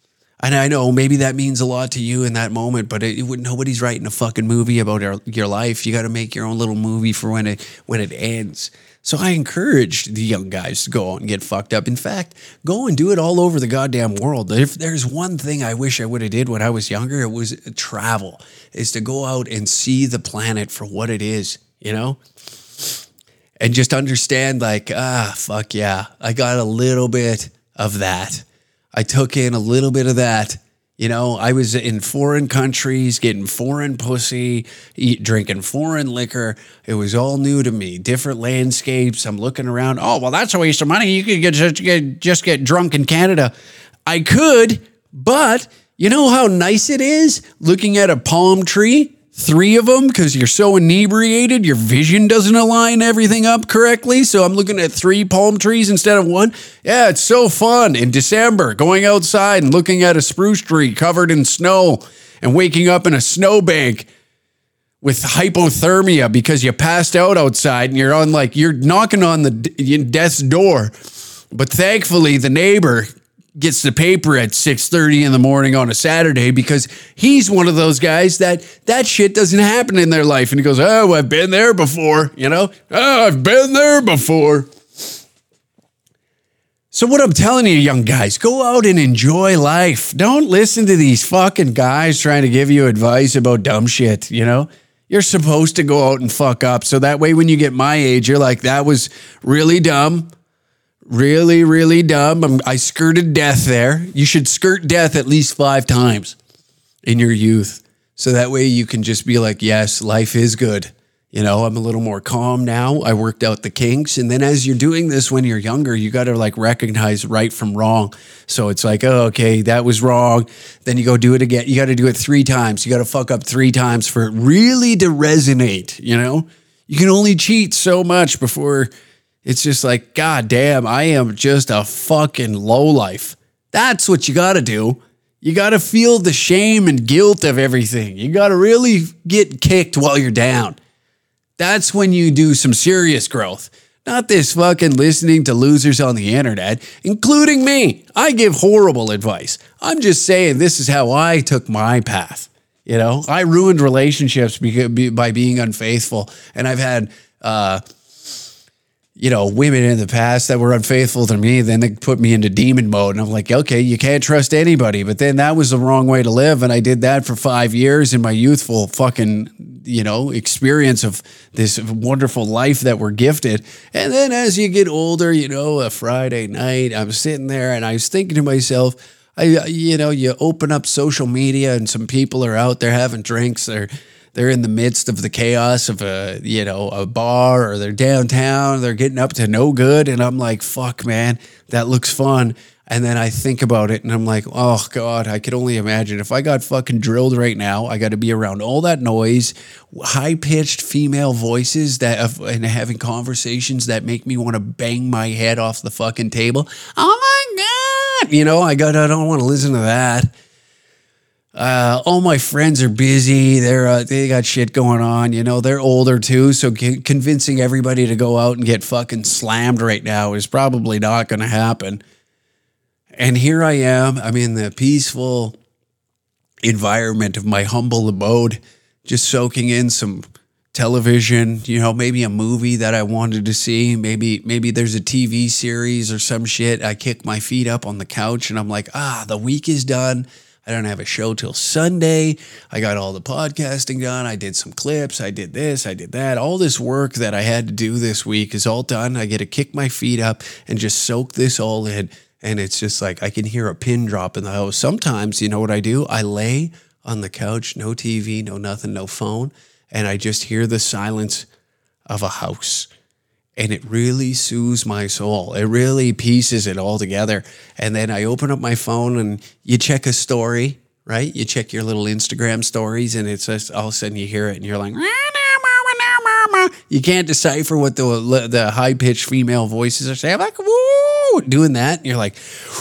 And I know maybe that means a lot to you in that moment, but nobody's writing a fucking movie about your life. You got to make your own little movie for when it ends. So I encouraged the young guys to go out and get fucked up. In fact, go and do it all over the goddamn world. If there's one thing I wish I would have did when I was younger, it was travel, is to go out and see the planet for what it is, you know? And just understand like, fuck yeah, I got a little bit of that. I took in a little bit of that. You know, I was in foreign countries, getting foreign pussy, drinking foreign liquor. It was all new to me. Different landscapes. I'm looking around. Oh, well, that's a waste of money. You could just get drunk in Canada. I could, but you know how nice it is looking at a palm tree? 3 of them, because you're so inebriated, your vision doesn't align everything up correctly. So I'm looking at 3 palm trees instead of 1. Yeah, it's so fun in December, going outside and looking at a spruce tree covered in snow and waking up in a snowbank with hypothermia because you passed out outside and you're knocking on the death's door. But thankfully, the neighbor gets the paper at 6:30 in the morning on a Saturday because he's one of those guys that shit doesn't happen in their life. And he goes, oh, I've been there before, you know? Oh, I've been there before. So what I'm telling you, young guys, go out and enjoy life. Don't listen to these fucking guys trying to give you advice about dumb shit, you know? You're supposed to go out and fuck up. So that way when you get my age, you're like, that was really dumb. Really, really dumb. I skirted death there. You should skirt death at least 5 times in your youth. So that way you can just be like, yes, life is good. You know, I'm a little more calm now. I worked out the kinks. And then as you're doing this when you're younger, you got to like recognize right from wrong. So it's like, oh, okay, that was wrong. Then you go do it again. You got to do it 3 times. You got to fuck up 3 times for it really to resonate, you know? You can only cheat so much before it's just like, God damn, I am just a fucking lowlife. That's what you got to do. You got to feel the shame and guilt of everything. You got to really get kicked while you're down. That's when you do some serious growth. Not this fucking listening to losers on the internet, including me. I give horrible advice. I'm just saying this is how I took my path. You know, I ruined relationships by being unfaithful. And I've had, women in the past that were unfaithful to me, then they put me into demon mode. And I'm like, okay, you can't trust anybody. But then that was the wrong way to live. And I did that for 5 years in my youthful fucking, experience of this wonderful life that we're gifted. And then as you get older, a Friday night, I'm sitting there and I was thinking to myself, you open up social media and some people are out there having drinks. They're in the midst of the chaos of a bar, or they're downtown, they're getting up to no good. And I'm like, fuck, man, that looks fun. And then I think about it and I'm like, oh God, I could only imagine if I got fucking drilled right now, I got to be around all that noise, high pitched female voices and having conversations that make me want to bang my head off the fucking table. Oh my God. I don't want to listen to that. All my friends are busy. They got shit going on. They're older too. So convincing everybody to go out and get fucking slammed right now is probably not going to happen. And here I am. I'm in the peaceful environment of my humble abode, just soaking in some television, maybe a movie that I wanted to see. Maybe there's a TV series or some shit. I kick my feet up on the couch and I'm like, the week is done. I don't have a show till Sunday. I got all the podcasting done. I did some clips. I did this. I did that. All this work that I had to do this week is all done. I get to kick my feet up and just soak this all in. And it's just like I can hear a pin drop in the house. Sometimes, you know what I do? I lay on the couch, no TV, no nothing, no phone. And I just hear the silence of a house. And it really soothes my soul. It really pieces it all together. And then I open up my phone and you check a story, right? You check your little Instagram stories and it's just all of a sudden you hear it and you're like, you can't decipher what the high-pitched female voices are saying. I'm like, woo, doing that. And you're like,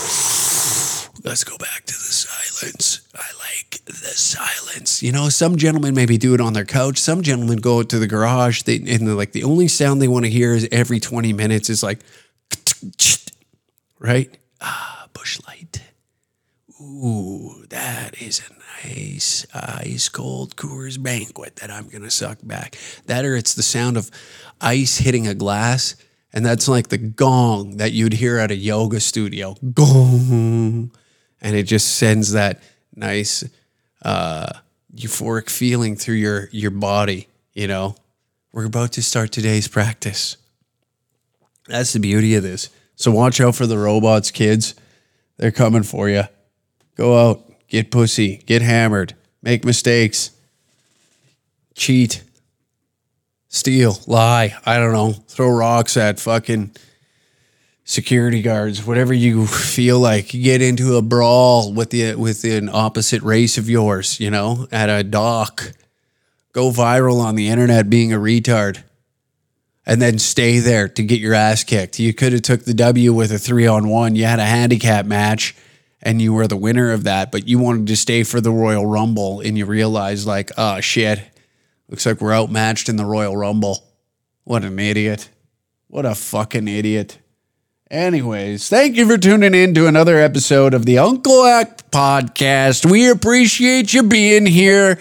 let's go back to the silence. I like the silence. Some gentlemen maybe do it on their couch. Some gentlemen go to the garage. The only sound they want to hear is every 20 minutes is like, right? Bush light. ooh, that is a nice ice cold Coors Banquet that I'm going to suck back. That, or it's the sound of ice hitting a glass. And that's like the gong that you'd hear at a yoga studio. Gong. And it just sends that nice euphoric feeling through your body, you know. We're about to start today's practice. That's the beauty of this. So watch out for the robots, kids. They're coming for you. Go out, get pussy, get hammered, make mistakes, cheat, steal, lie, I don't know, throw rocks at fucking security guards, whatever you feel like. Get into a brawl with an opposite race of yours, you know, at a dock. Go viral on the internet being a retard. And then stay there to get your ass kicked. You could have took the W with a 3-on-1. You had a handicap match and you were the winner of that, but you wanted to stay for the Royal Rumble and you realized like, oh shit, looks like we're outmatched in the Royal Rumble. What an idiot. What a fucking idiot. Anyways, thank you for tuning in to another episode of the Uncle Act Podcast. We appreciate you being here.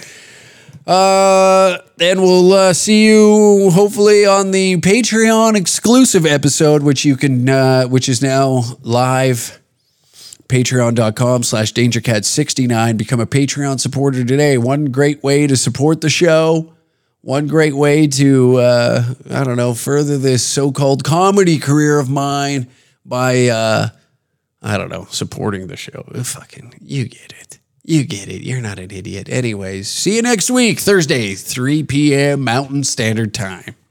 And we'll see you hopefully on the Patreon exclusive episode, which is now live. Patreon.com/DangerCat69. Become a Patreon supporter today. One great way to support the show. One great way to, further this so-called comedy career of mine by, supporting the show. Fucking, you get it. You get it. You're not an idiot. Anyways, see you next week, Thursday, 3 p.m. Mountain Standard Time.